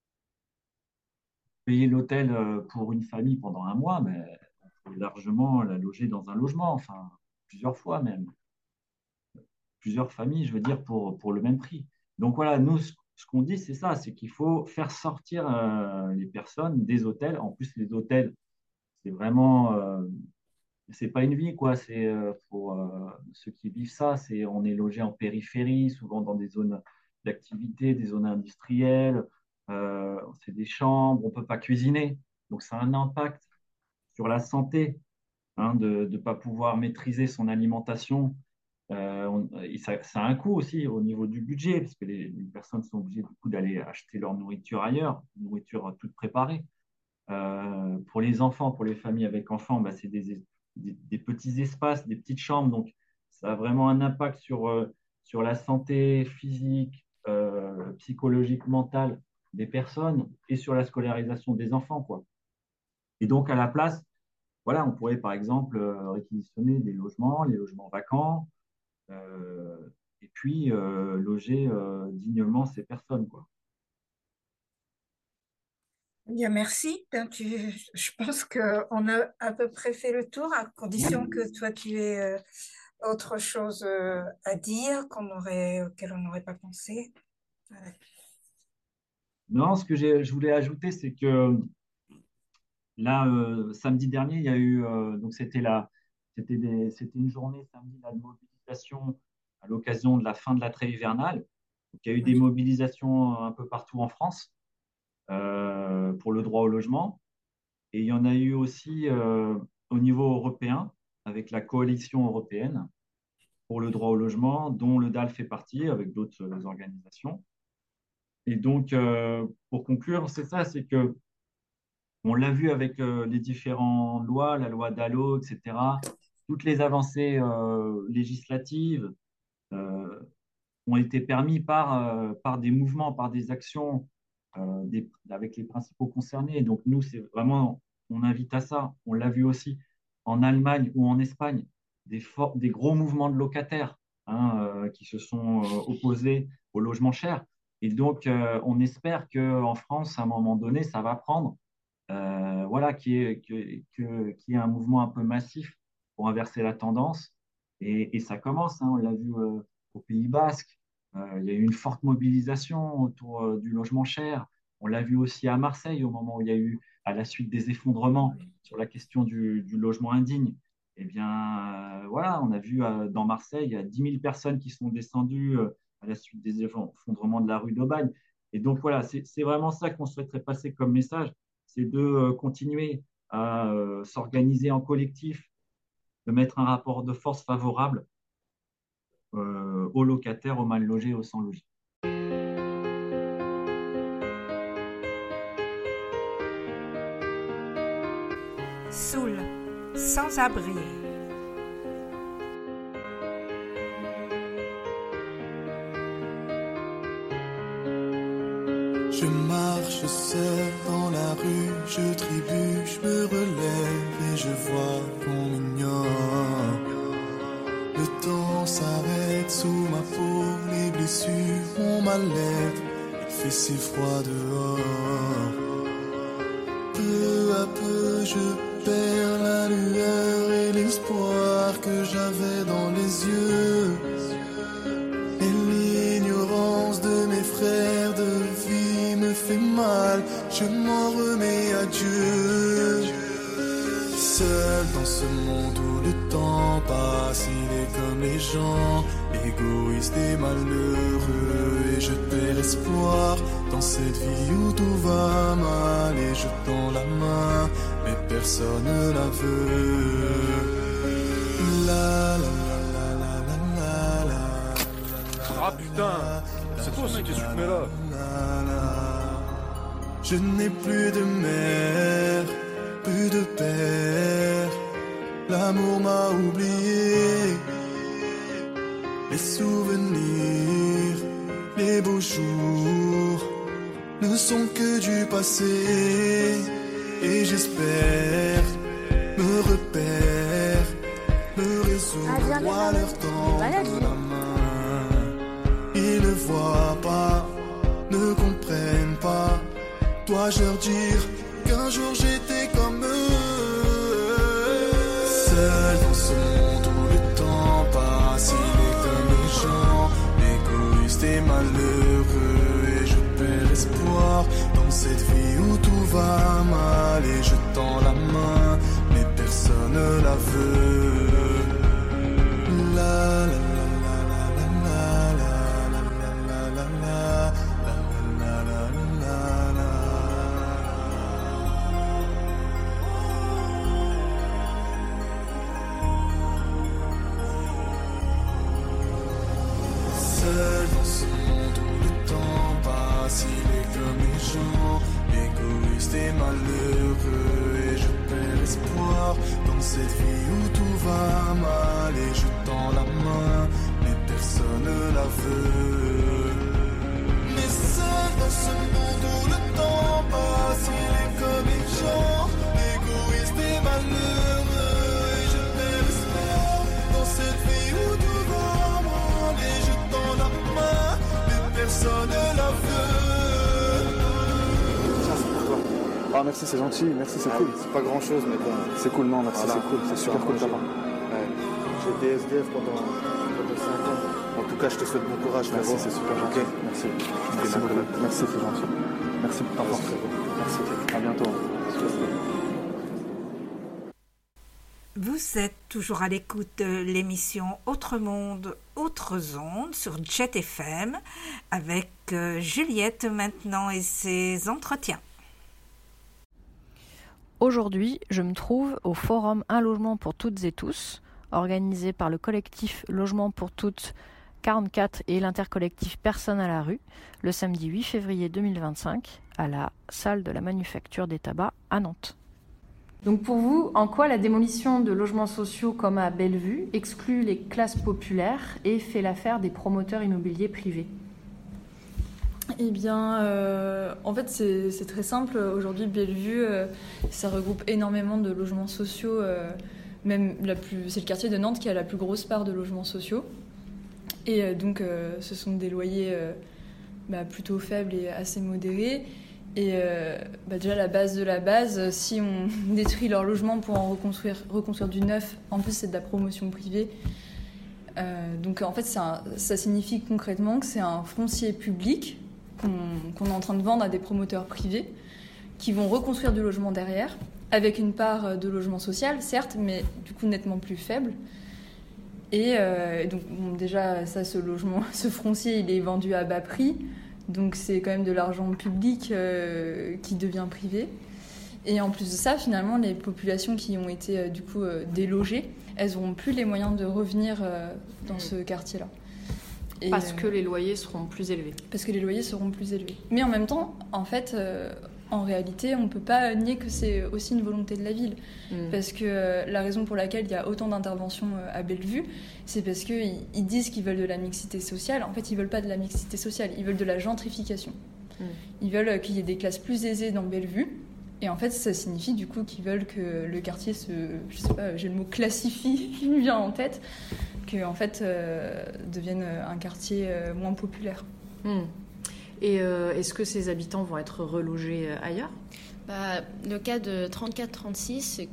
Payer l'hôtel euh, pour une famille pendant un mois, mais on peut largement la loger dans un logement, enfin, plusieurs fois même. Plusieurs familles, je veux dire, pour, pour le même prix. Donc voilà, nous, ce, ce qu'on dit, c'est ça, c'est qu'il faut faire sortir euh, les personnes des hôtels. En plus, les hôtels, c'est vraiment, euh, c'est pas une vie, quoi. C'est euh, pour euh, ceux qui vivent ça, c'est on est logé en périphérie, souvent dans des zones d'activité, des zones industrielles. Euh, c'est des chambres, on peut pas cuisiner. Donc ça a un impact sur la santé, hein, de ne pas pouvoir maîtriser son alimentation. Euh, on- et ça, ça a un coût aussi au niveau du budget, parce que les, les personnes sont obligées du coup d'aller acheter leur nourriture ailleurs, nourriture toute préparée. Euh, pour les enfants, pour les familles avec enfants, bah, c'est des, des, des petits espaces, des petites chambres. Donc, ça a vraiment un impact sur, euh, sur la santé physique, euh, psychologique, mentale des personnes et sur la scolarisation des enfants, quoi. Et donc, à la place, voilà, on pourrait par exemple euh, réquisitionner des logements, les logements vacants, euh, et puis euh, loger euh, dignement ces personnes, quoi. Bien, merci. Ben, tu- je pense qu'on a à peu près fait le tour, à condition que toi, tu aies euh, autre chose euh, à dire qu'on aurait, auquel on n'aurait pas pensé. Voilà. Non, ce que j'ai- je voulais ajouter, c'est que là, euh, samedi dernier, il y a eu, euh, donc c'était la, c'était des- c'était une journée samedi là, de mobilisation à l'occasion de la fin de la trêve hivernale. Donc, il y a eu des Oui. mobilisations un peu partout en France euh, pour le droit au logement. Et il y en a eu aussi euh, au niveau européen avec la coalition européenne pour le droit au logement, dont le D A L fait partie avec d'autres euh, organisations. Et donc, euh, pour conclure, c'est ça, c'est que on l'a vu avec euh, les différentes lois, la loi DALO, et cetera. Toutes les avancées euh, législatives euh, ont été permises par, euh, par des mouvements, par des actions euh, des, avec les principaux concernés. Donc nous, c'est vraiment, on invite à ça. On l'a vu aussi en Allemagne ou en Espagne, des, for- des gros mouvements de locataires hein, euh, qui se sont euh, opposés au logement cher. Et donc, euh, on espère qu'en France, à un moment donné, ça va prendre euh, voilà, qui est, que, que, qui est un mouvement un peu massif pour inverser la tendance. Et, et ça commence, hein, on l'a vu euh, au Pays Basque, euh, il y a eu une forte mobilisation autour euh, du logement cher. On l'a vu aussi à Marseille au moment où il y a eu, à la suite des effondrements sur la question du, du logement indigne. Eh bien, euh, voilà, on a vu euh, dans Marseille, il y a dix mille personnes qui sont descendues euh, à la suite des effondrements de la rue d'Aubagne. Et donc, voilà, c'est vraiment ça qu'on souhaiterait passer comme message, c'est de euh, continuer à euh, s'organiser en collectif, de mettre un rapport de force favorable euh, aux locataires, aux mal logés, aux sans logis. Soul, sans abri. Je marche seul dans la rue, je trébuche, me relève et je vois qu'on m'ignore. Le temps s'arrête sous ma peau, les blessures, mon mal-être, il fait si froid dehors. Peu à peu je perds la lueur et l'espoir que j'avais dans les yeux. Et l'ignorance de mes frères de vie me fait mal, je m'en remets à Dieu. Seul dans ce monde où le temps passe, il est comme les gens, égoïste et malheureux. Et je perds espoir dans cette vie où tout va mal. Et je tends la main, mais personne ne la veut. La la la la la la la. Ah putain, c'est toi aussi, qu'est-ce que tu te mets là? Je n'ai plus de mère, plus de père. L'amour m'a oublié. Les souvenirs, les beaux jours ne sont que du passé. Et j'espère me repère, me résoudre à leur tendre la main. Ils ne voient pas, ne comprennent pas. Dois-je leur dire qu'un jour j'étais comme eux? Seul dans ce monde où le temps passe, il est comme les gens, égoïste et malheureux. Et je perds espoir dans cette vie où tout va mal. Et je tends la main, mais personne ne la veut. La la la. Seul dans ce monde où le temps passe, il est comme les gens, égoïste et malheureux. Et je cette vie où tout va mal et je tends la main, mais personne ne la veut. Mais seul dans ce monde où le temps passe, il est comme une chance, égoïste et malheureux. Et je perds l'espoir dans cette vie où tout va mal et je tends la main, mais personne ne la veut. Ah merci, c'est gentil, merci, c'est ah, cool. C'est pas grand chose mais bon. C'est cool, non merci, voilà. C'est cool, c'est super cool de ta part. Ouais. J'ai été S D F pendant, pendant cinq ans. En tout cas je te souhaite bon courage. Merci, c'est super gentil. Okay. Merci. Merci beaucoup. Merci, c'est gentil. Merci pour ta force. Merci. À bientôt. Vous êtes toujours à l'écoute de l'émission Autre Monde, Autres Ondes sur Jet F M avec euh, Juliette maintenant et ses entretiens. Aujourd'hui, je me trouve au forum Un logement pour toutes et tous, organisé par le collectif Logement pour toutes quarante-quatre et l'intercollectif Personne à la rue, le samedi huit février deux mille vingt-cinq, à la salle de la Manufacture des Tabacs à Nantes. Donc pour vous, en quoi la démolition de logements sociaux comme à Bellevue exclut les classes populaires et fait l'affaire des promoteurs immobiliers privés ? Eh bien, euh, en fait, c'est, c'est très simple. Aujourd'hui, Bellevue, euh, ça regroupe énormément de logements sociaux. Euh, même la plus, c'est le quartier de Nantes qui a la plus grosse part de logements sociaux. Et euh, donc, euh, ce sont des loyers euh, bah, plutôt faibles et assez modérés. Et euh, bah, déjà, la base de la base, si on détruit leur logement pour en reconstruire, reconstruire du neuf, en plus, c'est de la promotion privée. Euh, donc, en fait, c'est un, ça signifie concrètement que c'est un foncier public Qu'on, qu'on est en train de vendre à des promoteurs privés qui vont reconstruire du logement derrière, avec une part de logement social, certes, mais du coup nettement plus faible. Et, euh, et donc bon, déjà, ça, ce logement, ce foncier, il est vendu à bas prix, donc c'est quand même de l'argent public euh, qui devient privé. Et en plus de ça, finalement, les populations qui ont été euh, du coup euh, délogées, elles n'auront plus les moyens de revenir euh, dans ce quartier-là. Et parce que les loyers seront plus élevés. Parce que les loyers seront plus élevés. Mais en même temps, en fait, euh, en réalité, on ne peut pas nier que c'est aussi une volonté de la ville. Mmh. Parce que euh, la raison pour laquelle il y a autant d'interventions euh, à Bellevue, c'est parce qu'ils ils disent qu'ils veulent de la mixité sociale. En fait, ils ne veulent pas de la mixité sociale, ils veulent de la gentrification. Mmh. Ils veulent euh, qu'il y ait des classes plus aisées dans Bellevue. Et en fait, ça signifie du coup qu'ils veulent que le quartier se... Je sais pas, j'ai le mot classifie qui me vient en tête. Que en fait euh, devienne un quartier euh, moins populaire. Mmh. Et euh, est-ce que ces habitants vont être relogés ailleurs ? Bah, le cas de trente-quatre trente-six, c'est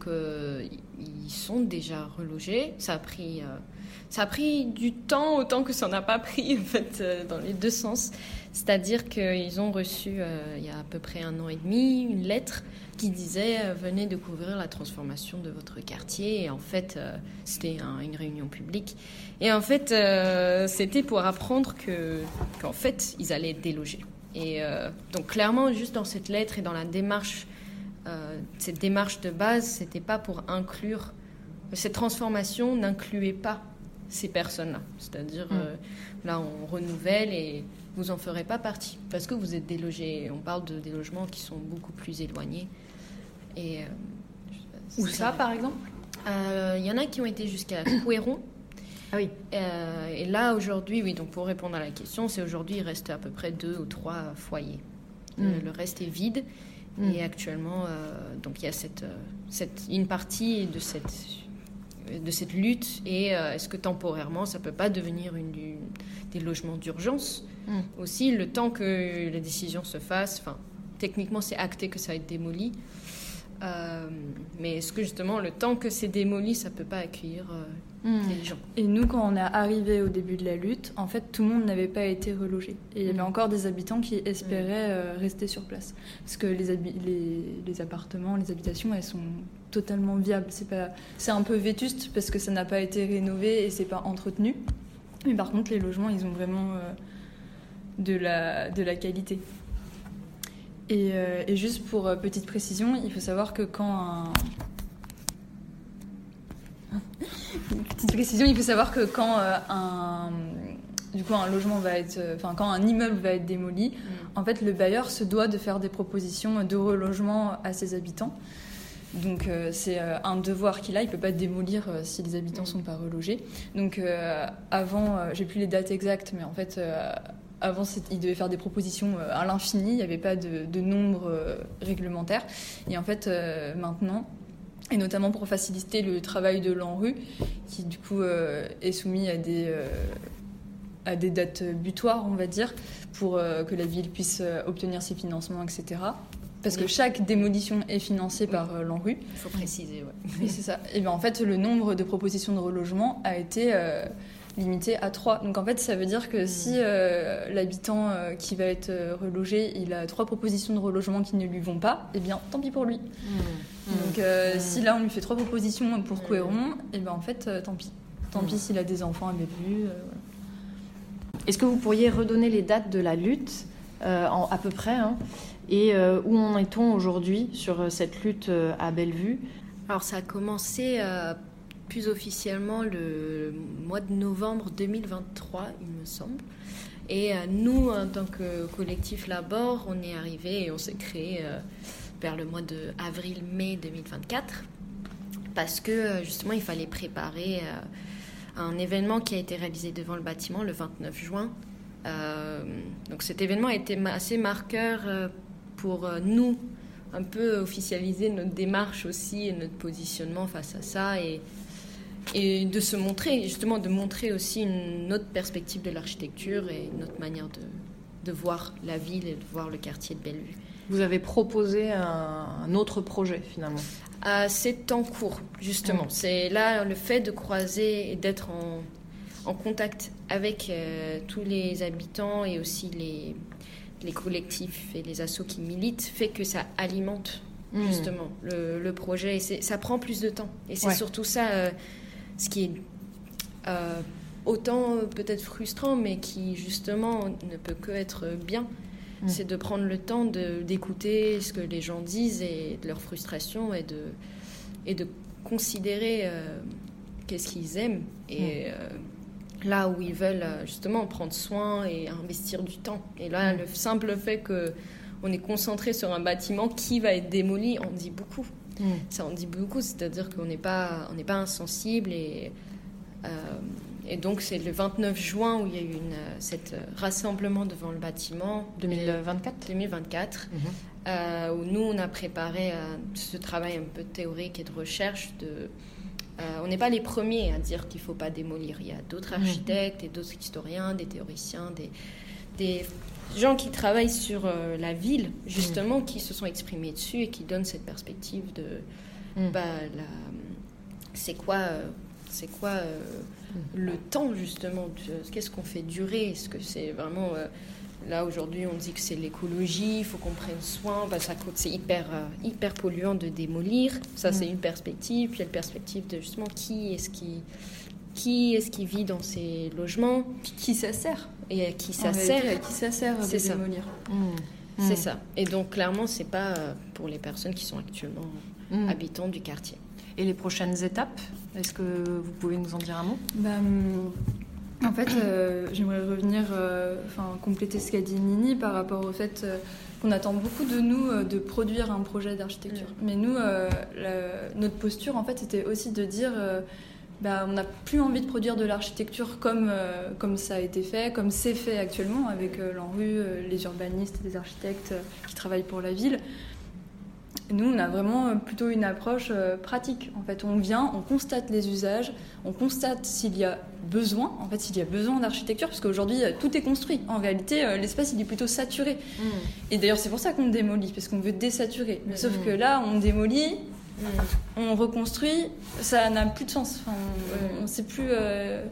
qu'ils sont déjà relogés. Ça a pris, euh, ça a pris du temps, autant que ça n'a pas pris en fait, euh, dans les deux sens. C'est-à-dire qu'ils ont reçu, euh, il y a à peu près un an et demi, une lettre qui disait euh, « Venez découvrir la transformation de votre quartier ». Et en fait, euh, c'était un, une réunion publique. Et en fait, euh, c'était pour apprendre que, qu'en fait, ils allaient être délogés. Et euh, donc, clairement, juste dans cette lettre et dans la démarche, euh, cette démarche de base, c'était pas pour inclure... Cette transformation n'incluait pas ces personnes-là. C'est-à-dire, mmh. euh, là, on renouvelle et... vous n'en ferez pas partie parce que vous êtes délogés. On parle de des logements qui sont beaucoup plus éloignés. Et, euh, Où ça, par exemple ? Il euh, y en a qui ont été jusqu'à Couéron. Ah oui. Euh, et là, aujourd'hui, oui, donc pour répondre à la question, c'est aujourd'hui, il reste à peu près deux ou trois foyers. Mm. Le, le reste est vide. Mm. Et actuellement, euh, donc il y a cette, cette, une partie de cette, de cette lutte. Et euh, est-ce que temporairement, ça ne peut pas devenir une, une, des logements d'urgence ? Mmh. Aussi, le temps que la décision se fasse, enfin, techniquement, c'est acté que ça va être démoli. Euh, mais est-ce que justement, le temps que c'est démoli, ça ne peut pas accueillir euh, mmh. les gens ? Et nous, quand on est arrivé au début de la lutte, en fait, tout le monde n'avait pas été relogé. Et il y avait mmh. encore des habitants qui espéraient euh, rester sur place. Parce que les, habi- les, les appartements, les habitations, elles sont totalement viables. C'est, pas, c'est un peu vétuste parce que ça n'a pas été rénové et c'est pas entretenu. Mais par contre, les logements, ils ont vraiment... Euh, de la, de la qualité. Et, euh, et juste pour euh, petite précision, il faut savoir que quand un... petite précision, il faut savoir que quand euh, un... du coup un logement va être... Enfin, quand un immeuble va être démoli, mmh. en fait, le bailleur se doit de faire des propositions de relogement à ses habitants. Donc euh, c'est euh, un devoir qu'il a, il ne peut pas démolir euh, si les habitants ne sont pas relogés. Donc euh, avant, euh, j'ai plus les dates exactes, mais en fait, euh, avant il devait faire des propositions euh, à l'infini, il n'y avait pas de, de nombre euh, réglementaire. Et en fait, euh, maintenant, et notamment pour faciliter le travail de l'ANRU, qui du coup euh, est soumis à des, euh, à des dates butoirs, on va dire, pour euh, que la ville puisse euh, obtenir ses financements, et cetera. Parce que chaque démolition est financée par euh, l'ANRU. Il faut préciser, ouais. Et c'est ça. Et bien en fait, le nombre de propositions de relogement a été euh, limité à trois. Donc en fait, ça veut dire que mmh. si euh, l'habitant euh, qui va être euh, relogé, il a trois propositions de relogement qui ne lui vont pas, eh bien tant pis pour lui. Mmh. Donc euh, mmh. si là on lui fait trois propositions pour mmh. Couëron, eh bien en fait, euh, tant pis. Tant mmh. pis s'il a des enfants à Bellevue. Euh, voilà. Est-ce que vous pourriez redonner les dates de la lutte, euh, en, à peu près, hein, et euh, où en est-on aujourd'hui sur cette lutte euh, à Bellevue ? Alors ça a commencé euh, plus officiellement le mois de novembre deux mille vingt-trois, il me semble. Et euh, nous, en tant que collectif Labor, on est arrivé et on s'est créé euh, vers le mois de avril-mai deux mille vingt-quatre parce que euh, justement il fallait préparer euh, un événement qui a été réalisé devant le bâtiment le vingt-neuf juin. Euh, donc cet événement a été assez marqueur euh, pour euh, nous, un peu officialiser notre démarche aussi et notre positionnement face à ça et, et de se montrer, justement de montrer aussi une autre perspective de l'architecture et une autre manière de, de voir la ville et de voir le quartier de Bellevue. Vous avez proposé un, un autre projet finalement ? euh, C'est en cours, justement. Mmh. C'est là le fait de croiser et d'être en, en contact avec euh, tous les habitants et aussi les... les collectifs et les assos qui militent, fait que ça alimente mmh. justement le, le projet. Et c'est, ça prend plus de temps. Et c'est ouais. surtout ça, euh, ce qui est euh, autant euh, peut-être frustrant, mais qui justement ne peut que être bien. Mmh. C'est de prendre le temps de, d'écouter ce que les gens disent et de leur frustration et de, et de considérer euh, qu'est-ce qu'ils aiment. Et... Mmh. Euh, là où ils veulent justement prendre soin et investir du temps. Et là, mmh. le simple fait qu'on est concentré sur un bâtiment qui va être démoli, on dit beaucoup. Mmh. Ça en dit beaucoup, c'est-à-dire qu'on n'est pas, on n'est pas insensible. Et, euh, et donc, c'est le vingt-neuf juin où il y a eu une, cet rassemblement devant le bâtiment. deux mille vingt-quatre deux mille vingt-quatre, mmh. euh, où nous, on a préparé euh, ce travail un peu théorique et de recherche de... Euh, on n'est pas les premiers à dire qu'il ne faut pas démolir. Il y a d'autres architectes et d'autres historiens, des théoriciens, des, des gens qui travaillent sur euh, la ville, justement, mmh. qui se sont exprimés dessus et qui donnent cette perspective de... Mmh. Bah, la, c'est quoi, euh, c'est quoi euh, mmh. le temps, justement de, qu'est-ce qu'on fait durer ? Est-ce que c'est vraiment... Euh, là, aujourd'hui, on dit que c'est l'écologie, il faut qu'on prenne soin, bah, ça coûte, c'est hyper, euh, hyper polluant de démolir. Ça, mmh. c'est une perspective. Puis il y a la perspective de, justement, qui est-ce qui, qui, est-ce qui vit dans ces logements ? Qui ça sert ? Et à qui ça sert ? À qui ça sert de c'est démolir ? Mmh. C'est mmh. ça. Et donc, clairement, c'est pas euh, pour les personnes qui sont actuellement mmh. habitants du quartier. Et les prochaines étapes ? Est-ce que vous pouvez nous en dire un mot ? bah, En fait, euh, j'aimerais revenir, euh, enfin, compléter ce qu'a dit Nini par rapport au fait euh, qu'on attend beaucoup de nous euh, de produire un projet d'architecture. Mmh. Mais nous, euh, la, notre posture, en fait, c'était aussi de dire, euh, bah, on n'a plus envie de produire de l'architecture comme, euh, comme ça a été fait, comme c'est fait actuellement avec euh, l'ANRU, euh, les urbanistes, les architectes euh, qui travaillent pour la ville. Nous, on a vraiment plutôt une approche euh, pratique. En fait, on vient, on constate les usages, on constate s'il y a besoin, en fait, s'il y a besoin d'architecture, parce qu'aujourd'hui, euh, tout est construit. En réalité, euh, l'espace, il est plutôt saturé. Mmh. Et d'ailleurs, c'est pour ça qu'on démolit, parce qu'on veut désaturer. Mais mmh. sauf que là, on démolit, mmh. on reconstruit, ça n'a plus de sens. Enfin, on ne mmh. sait plus... Euh...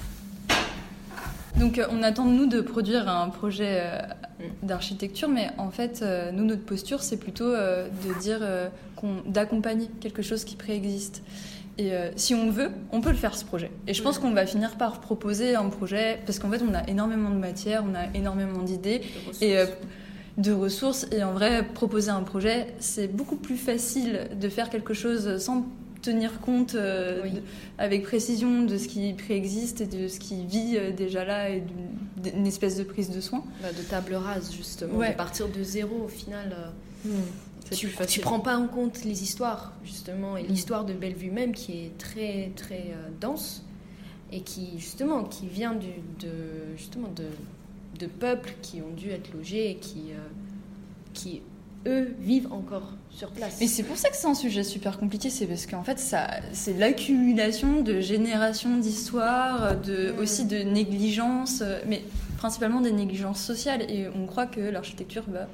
Donc, euh, on attend de nous de produire un projet euh, d'architecture, mais en fait, euh, nous, notre posture, c'est plutôt euh, de dire euh, qu'on, d'accompagner quelque chose qui préexiste. Et euh, si on veut, on peut le faire, ce projet. Et je pense qu'on va finir par proposer un projet, parce qu'en fait, on a énormément de matière, on a énormément d'idées de et euh, de ressources. Et en vrai, proposer un projet, c'est beaucoup plus facile de faire quelque chose sans tenir compte euh, oui. de, avec précision de ce qui préexiste et de ce qui vit euh, déjà là et d'une, d'une espèce de prise de soin. Bah, de table rase, justement, ouais. de partir de zéro au final. Euh, mmh. tu, tu prends pas en compte les histoires, justement, et l'histoire de Bellevue même qui est très, très euh, dense et qui, justement, qui vient du, de, justement, de, de peuples qui ont dû être logés et qui, euh, qui, eux, vivent encore sur place. Et c'est pour ça que c'est un sujet super compliqué, c'est parce qu'en fait, ça, c'est l'accumulation de générations d'histoires, de, mmh. aussi de négligences, mais principalement des négligences sociales. Et on croit que l'architecture va...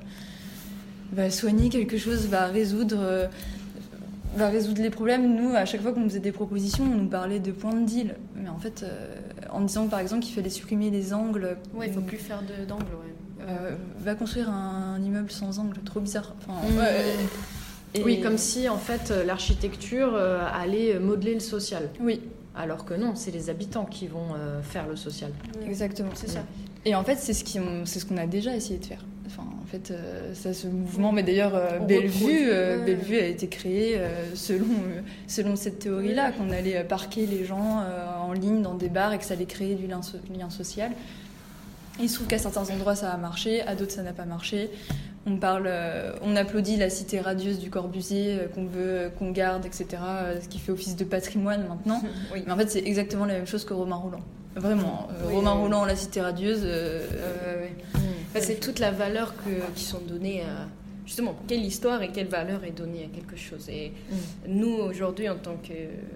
va soigner quelque chose, va résoudre, euh, va résoudre les problèmes. Nous, à chaque fois qu'on faisait des propositions, on nous parlait de points de deal. Mais en fait, euh, en disant par exemple qu'il fallait supprimer les angles... Ouais, il ne faut plus faire de, d'angles, ouais. Euh, va construire un, un immeuble sans angle, trop bizarre. Enfin, mmh. ouais, et... Oui, comme si en fait l'architecture euh, allait modeler le social. Oui. Alors que non, c'est les habitants qui vont euh, faire le social. Exactement, c'est ça. Et en fait, c'est ce, qui, c'est ce qu'on a déjà essayé de faire. Enfin, en fait, euh, ça, ce mouvement, mais d'ailleurs, euh, Bellevue, euh, ouais. Bellevue a été créé euh, selon, euh, selon cette théorie-là, qu'on allait parquer les gens euh, en ligne dans des bars et que ça allait créer du lien, so- lien social. Et il se trouve qu'à certains endroits, ça a marché, à d'autres, ça n'a pas marché. On parle, euh, on applaudit la cité radieuse du Corbusier euh, qu'on veut, qu'on garde, et cetera, euh, ce qui fait office de patrimoine maintenant. Oui. Mais en fait, c'est exactement la même chose que Romain Rolland. Vraiment, euh, oui, Romain oui. Rolland, la cité radieuse. Euh, euh, ouais. mmh. enfin, c'est toute la valeur que, qui sont données à... Justement, quelle histoire et quelle valeur est donnée à quelque chose. Et mmh. nous, aujourd'hui, en tant que...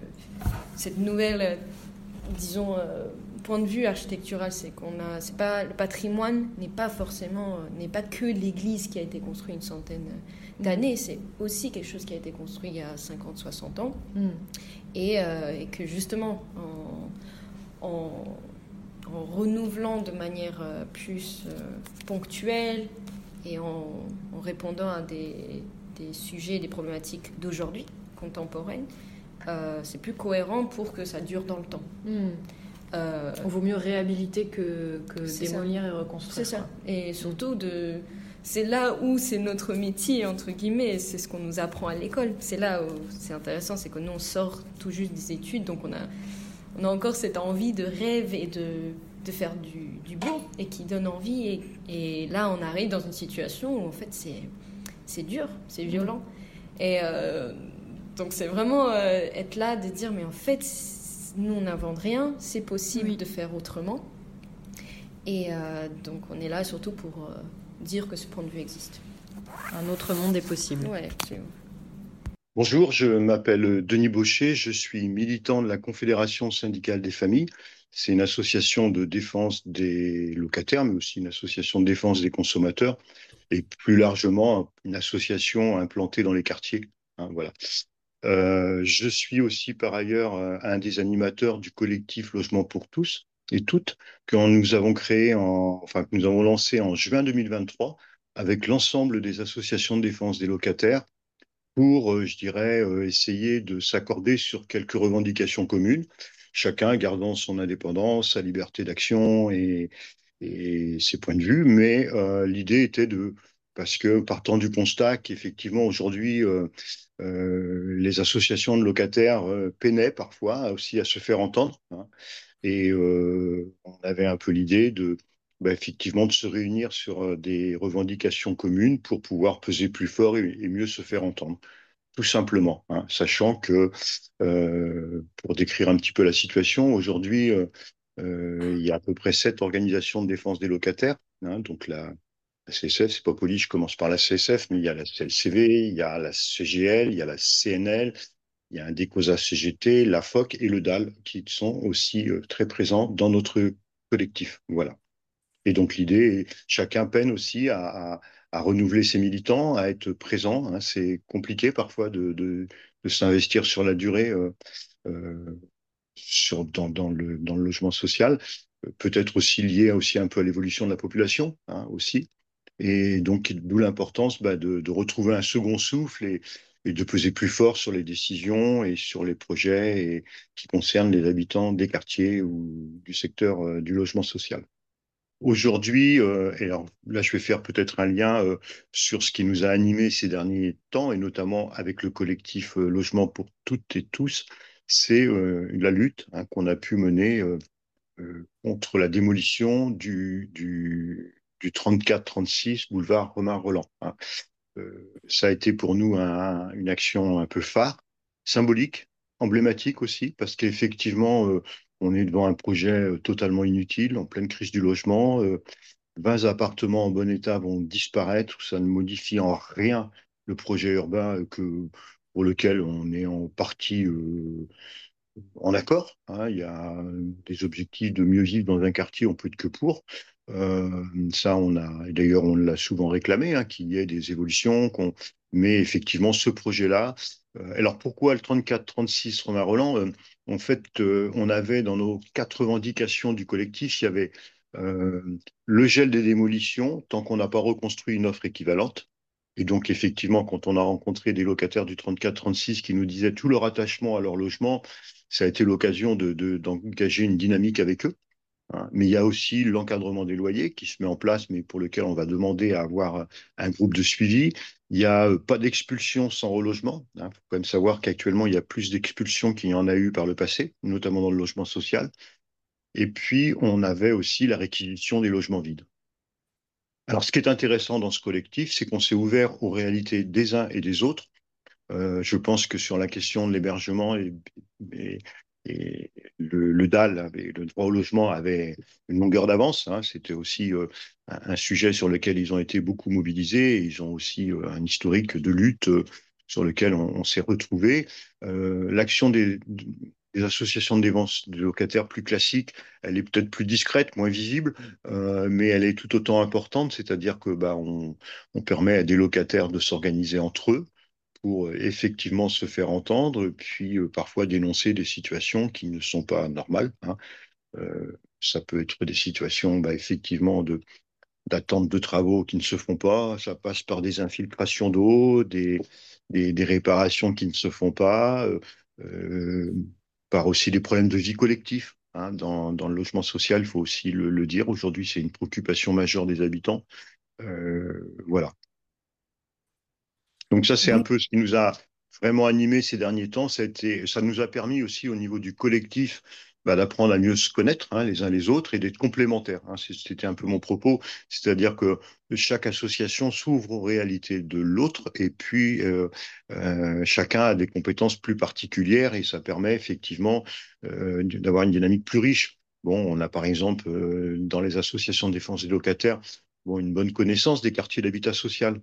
Cette nouvelle, disons... Euh, point de vue architectural, c'est qu'on a, c'est pas, le patrimoine n'est pas forcément, n'est pas que l'église qui a été construite une centaine d'années, c'est aussi quelque chose qui a été construit il y a cinquante, soixante ans, mm. et, euh, et que justement, en, en, en renouvelant de manière plus euh, ponctuelle et en, en répondant à des, des sujets, des problématiques d'aujourd'hui, contemporaines, euh, c'est plus cohérent pour que ça dure dans le temps. Mm. Euh, On vaut mieux réhabiliter que, que démolir ça. Et reconstruire. C'est ça. Et surtout, de... c'est là où c'est notre métier, entre guillemets, c'est ce qu'on nous apprend à l'école. C'est là où c'est intéressant, c'est que nous, on sort tout juste des études, donc on a, on a encore cette envie de rêve et de, de faire du, du beau, et qui donne envie. Et, et là, on arrive dans une situation où, en fait, c'est, c'est dur, c'est violent. Et euh, donc, c'est vraiment euh, être là, de dire, mais en fait... Nous, on n'invente rien, c'est possible oui. de faire autrement. Et euh, donc, on est là surtout pour euh, dire que ce point de vue existe. Un autre monde est possible. Ouais, absolument. Bonjour, je m'appelle Denis Baucher, je suis militant de la Confédération syndicale des familles. C'est une association de défense des locataires, mais aussi une association de défense des consommateurs, et plus largement, une association implantée dans les quartiers. Hein, voilà. Euh, je suis aussi par ailleurs euh, un des animateurs du collectif Logement pour tous et toutes que nous avons créé, en, enfin que nous avons lancé en juin deux mille vingt-trois avec l'ensemble des associations de défense des locataires pour, euh, je dirais, euh, essayer de s'accorder sur quelques revendications communes, chacun gardant son indépendance, sa liberté d'action et, et ses points de vue. Mais euh, l'idée était de, parce que partant du constat qu'effectivement aujourd'hui euh, Euh, les associations de locataires euh, peinaient parfois aussi à se faire entendre. Hein, et euh, on avait un peu l'idée de, bah, effectivement, de se réunir sur euh, des revendications communes pour pouvoir peser plus fort et, et mieux se faire entendre. Tout simplement, hein, sachant que, euh, pour décrire un petit peu la situation, aujourd'hui, euh, euh, il y a à peu près sept organisations de défense des locataires. Hein, donc la La C S F, c'est pas poli, je commence par la C S F, mais il y a la C L C V, il y a la C G L, il y a la C N L, il y a un Decosa C G T, la F O C et le D A L qui sont aussi euh, très présents dans notre collectif. Voilà. Et donc l'idée, chacun peine aussi à, à, à renouveler ses militants, à être présent. Hein. C'est compliqué parfois de, de, de s'investir sur la durée euh, euh, sur, dans, dans, le, dans le logement social. Peut-être aussi lié aussi un peu à l'évolution de la population, hein, aussi. Et donc, d'où l'importance bah, de, de retrouver un second souffle et, et de peser plus fort sur les décisions et sur les projets et, qui concernent les habitants des quartiers ou du secteur euh, du logement social. Aujourd'hui, euh, et alors là, je vais faire peut-être un lien euh, sur ce qui nous a animés ces derniers temps, et notamment avec le collectif euh, Logement pour toutes et tous, c'est euh, la lutte hein, qu'on a pu mener euh, euh, contre la démolition du... du du trente-quatre trente-six boulevard Romain Rolland. Hein. euh, ça a été pour nous un- une action un peu phare, symbolique, emblématique aussi, parce qu'effectivement, euh, on est devant un projet euh, totalement inutile, en pleine crise du logement. Euh, vingt appartements en bon état vont disparaître, ça ne modifie en rien le projet urbain euh, que, pour lequel on est en partie euh, en accord, hein. Il y a des objectifs de mieux vivre dans un quartier, on peut être que pour. Euh, ça, on a, et d'ailleurs, on l'a souvent réclamé, hein, qu'il y ait des évolutions, qu'on, mais effectivement, ce projet-là. Euh, alors, pourquoi le trente-quatre trente-six, Romain Roland? Euh, en fait, euh, on avait dans nos quatre revendications du collectif, il y avait euh, le gel des démolitions, tant qu'on n'a pas reconstruit une offre équivalente. Et donc, effectivement, quand on a rencontré des locataires du trente-quatre trente-six qui nous disaient tout leur attachement à leur logement, ça a été l'occasion de, de- d'engager une dynamique avec eux, hein. Mais il y a aussi l'encadrement des loyers qui se met en place, mais pour lequel on va demander à avoir un groupe de suivi. Il n'y a euh, pas d'expulsion sans relogement. Il faut quand même savoir qu'actuellement, il y a plus d'expulsions qu'il y en a eu par le passé, notamment dans le logement social. Et puis, on avait aussi la réquisition des logements vides. Alors, ce qui est intéressant dans ce collectif, c'est qu'on s'est ouvert aux réalités des uns et des autres. Euh, je pense que sur la question de l'hébergement, et, et- et le, le D A L, avait- le droit au logement, avait une longueur d'avance, hein. C'était aussi euh, un, un sujet sur lequel ils ont été beaucoup mobilisés. Et ils ont aussi euh, un historique de lutte euh, sur lequel on, on s'est retrouvés. Euh, l'action des, des associations de défense de locataires plus classiques, elle est peut-être plus discrète, moins visible, euh, mais elle est tout autant importante. C'est-à-dire que bah, on, on permet à des locataires de s'organiser entre eux pour euh, effectivement se faire entendre, puis euh, parfois dénoncer des situations qui ne sont pas normales, hein. Euh, ça peut être des situations bah, effectivement de d'attente de travaux qui ne se font pas, ça passe par des infiltrations d'eau, des, des, des réparations qui ne se font pas, euh, euh, par aussi des problèmes de vie collective, hein. Dans, dans le logement social, il faut aussi le, le dire, aujourd'hui c'est une préoccupation majeure des habitants. Euh, voilà. Donc ça, c'est un Oui, peu ce qui nous a vraiment animés ces derniers temps. Ça a été, ça nous a permis aussi au niveau du collectif bah, d'apprendre à mieux se connaître, hein, les uns les autres et d'être complémentaires, hein. C'est- C'était un peu mon propos, c'est-à-dire que chaque association s'ouvre aux réalités de l'autre et puis euh, euh, chacun a des compétences plus particulières et ça permet effectivement euh, d'avoir une dynamique plus riche. Bon, on a par exemple euh, dans les associations de défense des locataires bon, une bonne connaissance des quartiers d'habitat social.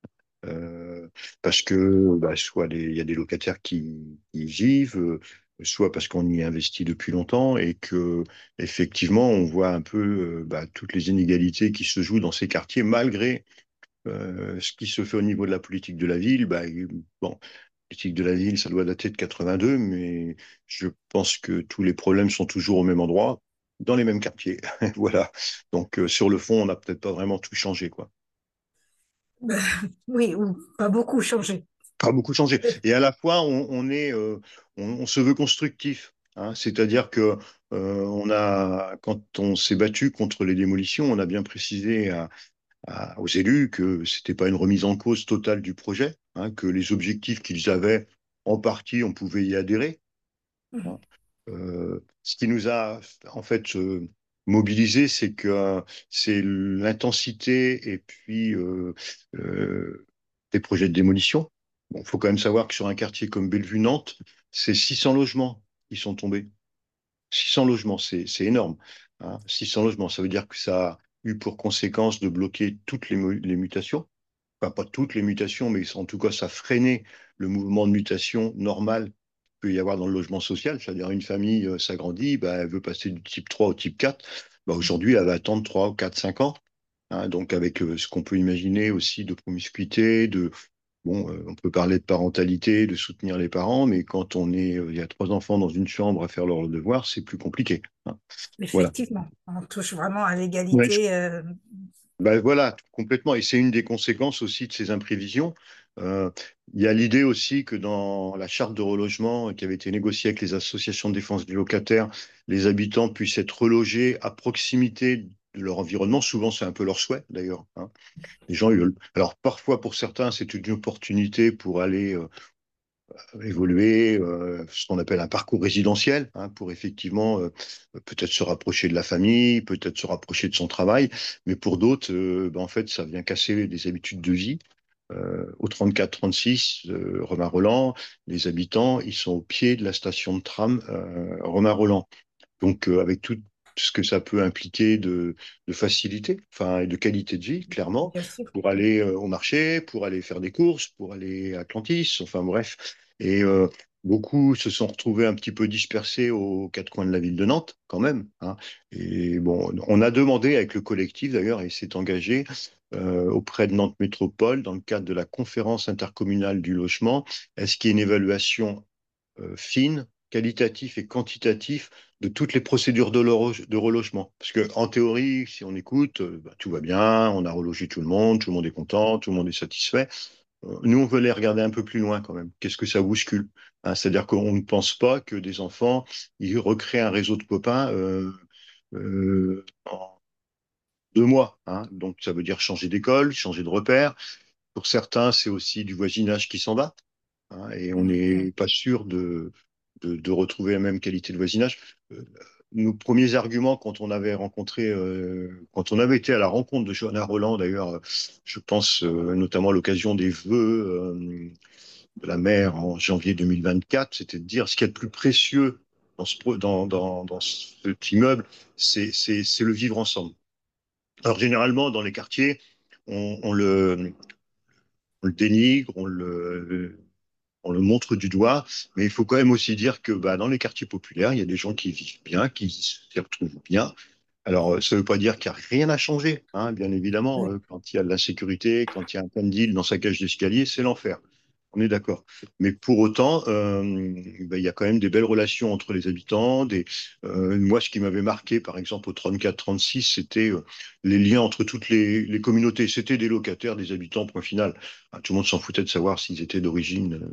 Euh, parce que bah, soit les- il y a des locataires qui y vivent, euh, soit parce qu'on y investit depuis longtemps et que effectivement on voit un peu euh, bah, toutes les inégalités qui se jouent dans ces quartiers malgré euh, ce qui se fait au niveau de la politique de la ville. Bah, il- bon, la politique de la ville, ça doit dater de quatre-vingt-deux, mais je pense que tous les problèmes sont toujours au même endroit, dans les mêmes quartiers. Voilà. Donc euh, sur le fond, on n'a peut-être pas vraiment tout changé, quoi. ben, oui, ou pas beaucoup changé. Pas beaucoup changé. Et à la fois, on, on est, euh, on, on se veut constructif, hein. C'est-à-dire que euh, on a, quand on s'est battu contre les démolitions, on a bien précisé à- à- aux élus que c'était pas une remise en cause totale du projet, hein, que les objectifs qu'ils avaient, en partie, on pouvait y adhérer, hein. Euh, ce qui nous a en fait euh, mobilisé, c'est que euh, c'est l'intensité et puis euh, euh, des projets de démolition. Bon, il faut quand même savoir que sur un quartier comme Bellevue-Nantes, c'est six cents logements qui sont tombés. six cents logements, c'est c'est énorme, hein. six cents logements, ça veut dire que ça a eu pour conséquence de bloquer toutes les, mo- les mutations. Enfin, pas toutes les mutations, mais en tout cas, ça freinait le mouvement de mutation normal qu'il peut y avoir dans le logement social. C'est-à-dire, une famille euh, s'agrandit, bah, elle veut passer du type trois au type quatre. Bah, aujourd'hui, elle va attendre trois, quatre, cinq ans, hein. Donc, avec euh, ce qu'on peut imaginer aussi de promiscuité, de, bon, euh, on peut parler de parentalité, de soutenir les parents, mais quand on est, euh, il y a trois enfants dans une chambre à faire leurs devoirs, c'est plus compliqué, hein. Voilà. Effectivement, on touche vraiment à Ouais, l'égalité. euh, ben voilà, complètement. Et c'est une des conséquences aussi de ces imprévisions. Euh, il y a l'idée aussi que dans la charte de relogement qui avait été négociée avec les associations de défense des locataires, les habitants puissent être relogés à proximité de leur environnement. Souvent, c'est un peu leur souhait, d'ailleurs, hein. Les gens, ils- alors parfois pour certains, c'est une opportunité pour aller euh, évoluer, euh, ce qu'on appelle un parcours résidentiel, hein, pour effectivement euh, peut-être se rapprocher de la famille, peut-être se rapprocher de son travail, mais pour d'autres, euh, ben, en fait, ça vient casser des habitudes de vie. euh, au trente-quatre trente-six, euh, Romain-Rolland, les habitants, ils sont au pied de la station de tram euh, Romain-Rolland. Donc, euh, avec tout ce que ça peut impliquer de, de facilité, enfin, et de qualité de vie, clairement, Bien sûr. pour aller euh, au marché, pour aller faire des courses, pour aller à Atlantis, enfin bref. Et euh, beaucoup se sont retrouvés un petit peu dispersés aux quatre coins de la ville de Nantes, quand même, hein. Et bon, on a demandé avec le collectif, d'ailleurs, et s'est engagé euh, auprès de Nantes Métropole, dans le cadre de la conférence intercommunale du logement, est-ce qu'il y a une évaluation euh, fine, qualitatif et quantitatif de toutes les procédures de, lo- de relogement. Parce que en théorie, si on écoute, euh, bah, tout va bien, on a relogé tout le monde, tout le monde est content, tout le monde est satisfait. Euh, nous, on veut les regarder un peu plus loin quand même. Qu'est-ce que ça bouscule? Hein, c'est-à-dire qu'on ne pense pas que des enfants, ils recréent un réseau de copains euh, euh, en deux mois. Hein. Donc, ça veut dire changer d'école, changer de repère. Pour certains, c'est aussi du voisinage qui s'en va, hein, et on n'est pas sûr de, de, de retrouver la même qualité de voisinage. Euh, nos premiers arguments quand on avait rencontré, euh, quand on avait été à la rencontre de Johanna Roland, d'ailleurs, euh, je pense euh, notamment à l'occasion des vœux euh, de la maire en janvier deux mille vingt-quatre, c'était de dire ce qu'il y a de plus précieux dans, ce, pro- dans, dans, dans cet immeuble, c'est c'est- c'est le vivre ensemble. Alors généralement, dans les quartiers, on, on le, on le dénigre, on le, on le montre du doigt, mais il faut quand même aussi dire que bah, dans les quartiers populaires, il y a des gens qui vivent bien, qui s'y retrouvent bien. Alors, euh, ça ne veut pas dire qu'il n'y a rien à changer, hein, bien évidemment. Ouais. Euh, quand il y a de l'insécurité, quand il y a un pendule dans sa cage d'escalier, c'est l'enfer. On est d'accord. Mais pour autant, euh, ben, il y a quand même des belles relations entre les habitants. Des, euh, moi, ce qui m'avait marqué, par exemple, au trente-quatre trente-six, c'était euh, les liens entre toutes les, les communautés. C'était des locataires, des habitants, point final. Ah, tout le monde s'en foutait de savoir s'ils étaient d'origine euh,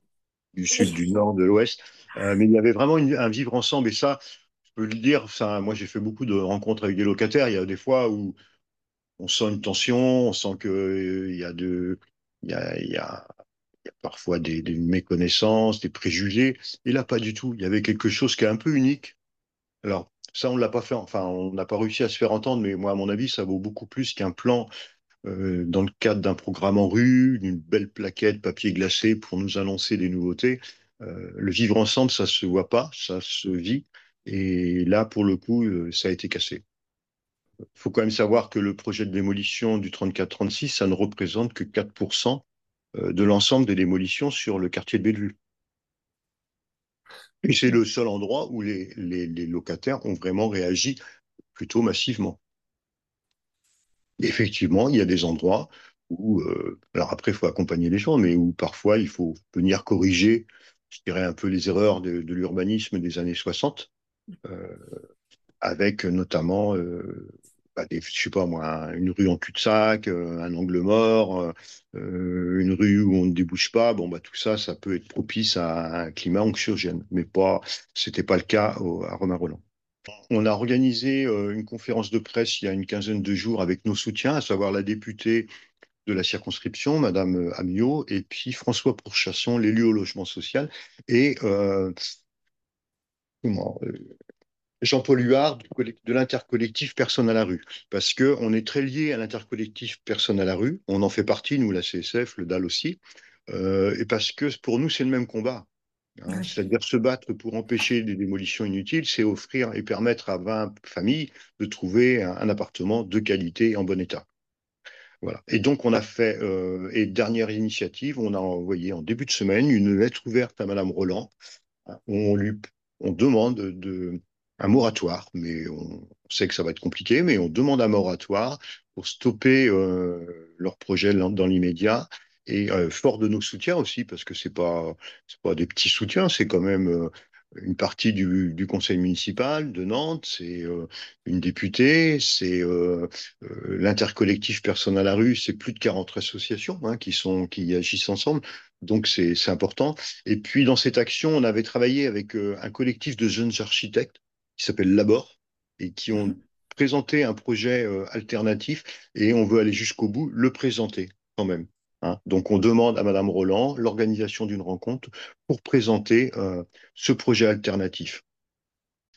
du sud, du nord, de l'ouest. Euh, mais il y avait vraiment une- un vivre ensemble. Et ça, je peux le dire, ça, moi, j'ai fait beaucoup de rencontres avec des locataires. Il y a des fois où on sent une tension, on sent que euh, il y a de, il y a, il y a il y a parfois des, des méconnaissances, des préjugés. Et là, pas du tout. Il y avait quelque chose qui est un peu unique. Alors, ça, on ne l'a pas fait, enfin, on n'a pas réussi à se faire entendre, mais moi, à mon avis, ça vaut beaucoup plus qu'un plan euh, dans le cadre d'un programme en rue, d'une belle plaquette papier glacé pour nous annoncer des nouveautés. Euh, le vivre ensemble, ça se voit pas, ça se vit. Et là, pour le coup, euh, ça a été cassé. Il faut quand même savoir que le projet de démolition du trente-quatre trente-six, ça ne représente que quatre pour cent euh, de l'ensemble des démolitions sur le quartier de Bellevue. Et c'est le seul endroit où les, les, les locataires ont vraiment réagi plutôt massivement. Effectivement, il y a des endroits où, euh, alors après, il faut accompagner les gens, mais où parfois il faut venir corriger, je dirais, un peu les erreurs de, de l'urbanisme des années soixante, euh, avec notamment, euh, bah, des, je sais pas moi, une rue en cul-de-sac, euh, un angle mort, euh, euh, une rue où on ne débouche pas. Bon, bah, tout ça, ça peut être propice à un climat anxiogène, mais pas, c'était pas le cas au, à Romain-Rolland. On a organisé euh, une conférence de presse il y a une quinzaine de jours avec nos soutiens, à savoir la députée de la circonscription, Madame Amiot, et puis François Pourchasson, l'élu au logement social, et euh, comment, euh, Jean-Paul Huard du collect- de l'intercollectif Personne à la rue. Parce qu'on est très lié à l'intercollectif Personne à la rue, on en fait partie, nous, la C S F, le D A L aussi, euh, et parce que pour nous, c'est le même combat. Hein. Ouais. C'est-à-dire se battre pour empêcher des démolitions inutiles, c'est offrir et permettre à vingt familles de trouver un, un appartement de qualité et en bon état. Voilà. Et donc, on a fait, euh, et dernière initiative, on a envoyé en début de semaine une lettre ouverte à Madame Roland. On lui, on demande de, un moratoire, mais on sait que ça va être compliqué, mais on demande un moratoire pour stopper euh, leur projet dans, dans l'immédiat. Et euh, fort de nos soutiens aussi, parce que c'est pas, c'est pas des petits soutiens, c'est quand même euh, une partie du, du conseil municipal de Nantes, c'est euh, une députée, c'est euh, euh, l'intercollectif Personne à la rue, c'est plus de quarante associations hein, qui sont, qui agissent ensemble. Donc c'est c'est important. Et puis dans cette action, on avait travaillé avec euh, un collectif de jeunes architectes qui s'appelle Labor et qui ont présenté un projet euh, alternatif et on veut aller jusqu'au bout, le présenter quand même. Hein. Donc on demande à Madame Roland l'organisation d'une rencontre pour présenter euh, ce projet alternatif.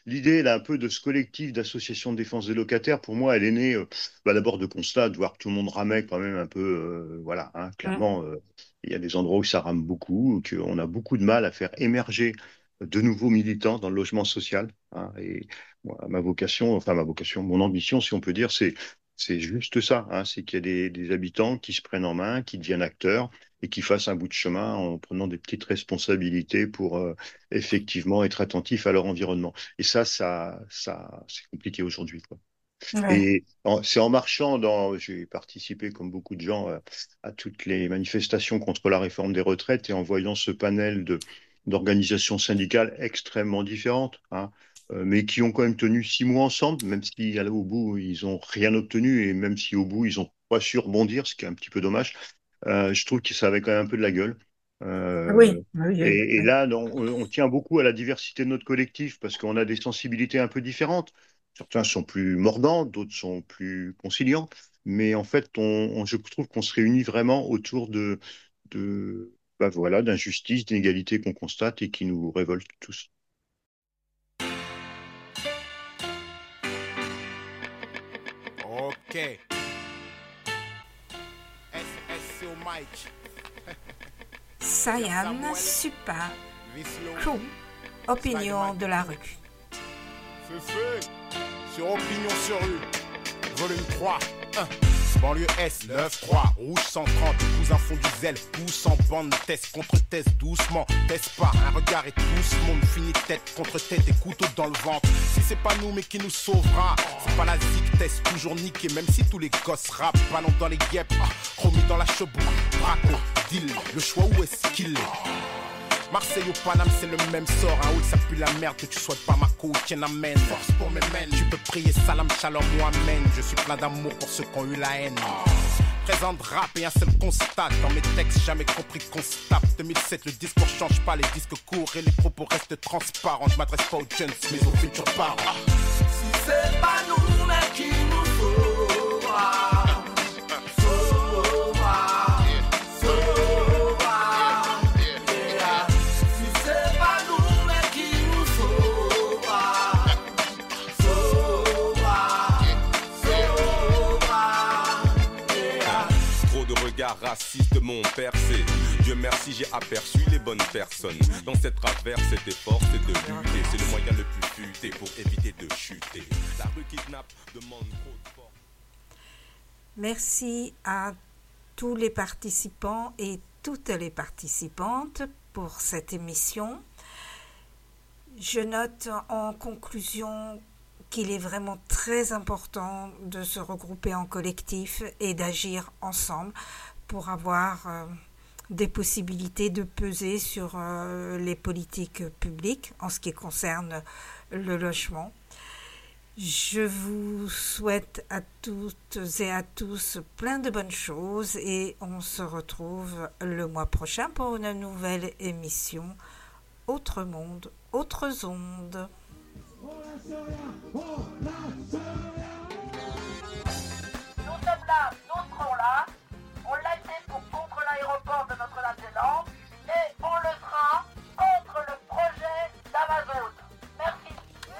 l'idée là un peu de ce collectif d'associations de défense des locataires, pour moi, elle est née euh, bah, d'abord de constat, de voir que tout le monde ramait quand même un peu, euh, voilà, hein, clairement, euh, il y a des endroits où ça rame beaucoup, qu'on a beaucoup de mal à faire émerger de nouveaux militants dans le logement social. Hein, et moi, ma vocation, enfin ma vocation, mon ambition, si on peut dire, c'est c'est juste ça, hein, c'est qu'il y a des, des habitants qui se prennent en main, qui deviennent acteurs et qui fassent un bout de chemin en prenant des petites responsabilités pour euh, effectivement être attentifs à leur environnement. Et ça, ça, ça, c'est compliqué aujourd'hui, quoi. Ouais. Et en- c'est en marchant dans, j'ai participé comme beaucoup de gens euh, à toutes les manifestations contre la réforme des retraites et en voyant ce panel de d'organisations syndicales extrêmement différentes, hein, euh, mais qui ont quand même tenu six mois ensemble, même si à- au bout ils ont rien obtenu et même si au bout ils ont pas su rebondir, ce qui est un petit peu dommage. Euh, je trouve que ça avait quand même un peu de la gueule. Euh, Oui, oui, oui, et, et oui. là, on, on tient beaucoup à la diversité de notre collectif parce qu'on a des sensibilités un peu différentes. Certains sont plus mordants, d'autres sont plus conciliants. Mais en fait, on, on- je trouve qu'on se réunit vraiment autour de, de bah voilà, d'injustices, d'inégalités qu'on constate et qui nous révoltent tous. Ok. S S C au mic. Sayan, Supa, Crew, Opinion de la rue. Feu feu. Sur Opinion sur rue. Volume trois. un. Banlieue S, neuf trois, rouge cent trente, les cousins font du zèle, pousse en bande, test contre test, doucement, test pas, un regard et tout ce monde finit tête contre tête et couteau dans le ventre. Si c'est pas nous mais qui nous sauvera, c'est pas la zik, test toujours niqué, même si tous les gosses rappent, ballon dans les guêpes, ah, remis dans la chebou, braco, deal, le choix où est-ce qu'il est? Marseille ou Paname, c'est le même sort. Un haut, ça pue la merde que tu sois de Bamako ou Tiananmen. Force pour mes mènes. Tu peux prier salam, shalom ou amen. Je suis plein d'amour pour ceux qui ont eu la haine. Présente rap et un seul constat. Dans mes textes, jamais compris qu'on se tape. deux mille sept, le discours change pas, les disques courts et les propos restent transparents. Je m'adresse pas aux jeunes, mais aux futurs parents. Si c'est pas nous, mais qui nous sauvera. Raciste m'ont percé. Dieu merci, j'ai aperçu les bonnes personnes. Dans cette traverse, cet effort, c'est de lutter. C'est le moyen le plus futé pour éviter de chuter. La rue kidnappe demande trop de force. Merci à tous les participants et toutes les participantes pour cette émission. Je note en conclusion qu'il est vraiment très important de se regrouper en collectif et d'agir ensemble pour avoir euh, des possibilités de peser sur euh, les politiques publiques en ce qui concerne le logement. Je vous souhaite à toutes et à tous plein de bonnes choses et on se retrouve le mois prochain pour une nouvelle émission Autre Monde, Autres Ondes. Nous sommes là, nous serons là. On l'a été pour contre l'aéroport de Notre-Dame-des-Landes et on le sera contre le projet d'Amazon. Merci.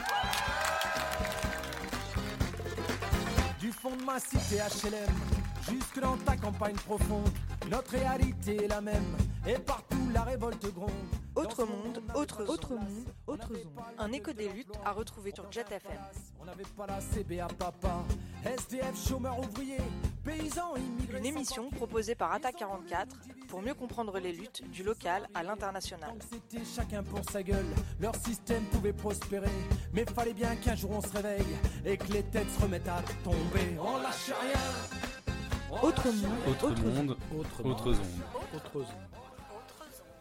Du fond de ma cité H L M jusque dans ta campagne profonde, notre réalité est la même et partout la révolte gronde. Autre monde, autre Autre monde, autres ondes. Un écho des luttes à retrouver sur Jet F M. On n'avait pas la C B A papa, S D F, chômeurs ouvriers, paysans immigrés. Une émission proposée par Attaque quarante-quatre pour mieux comprendre les luttes du local à l'international. C'était chacun pour sa gueule, leur système pouvait prospérer, mais fallait bien qu'un jour on se réveille et que les têtes se remettent à tomber. On lâche rien. Autre monde, Autre autres monde, Autre autres ondes. Autres ondes.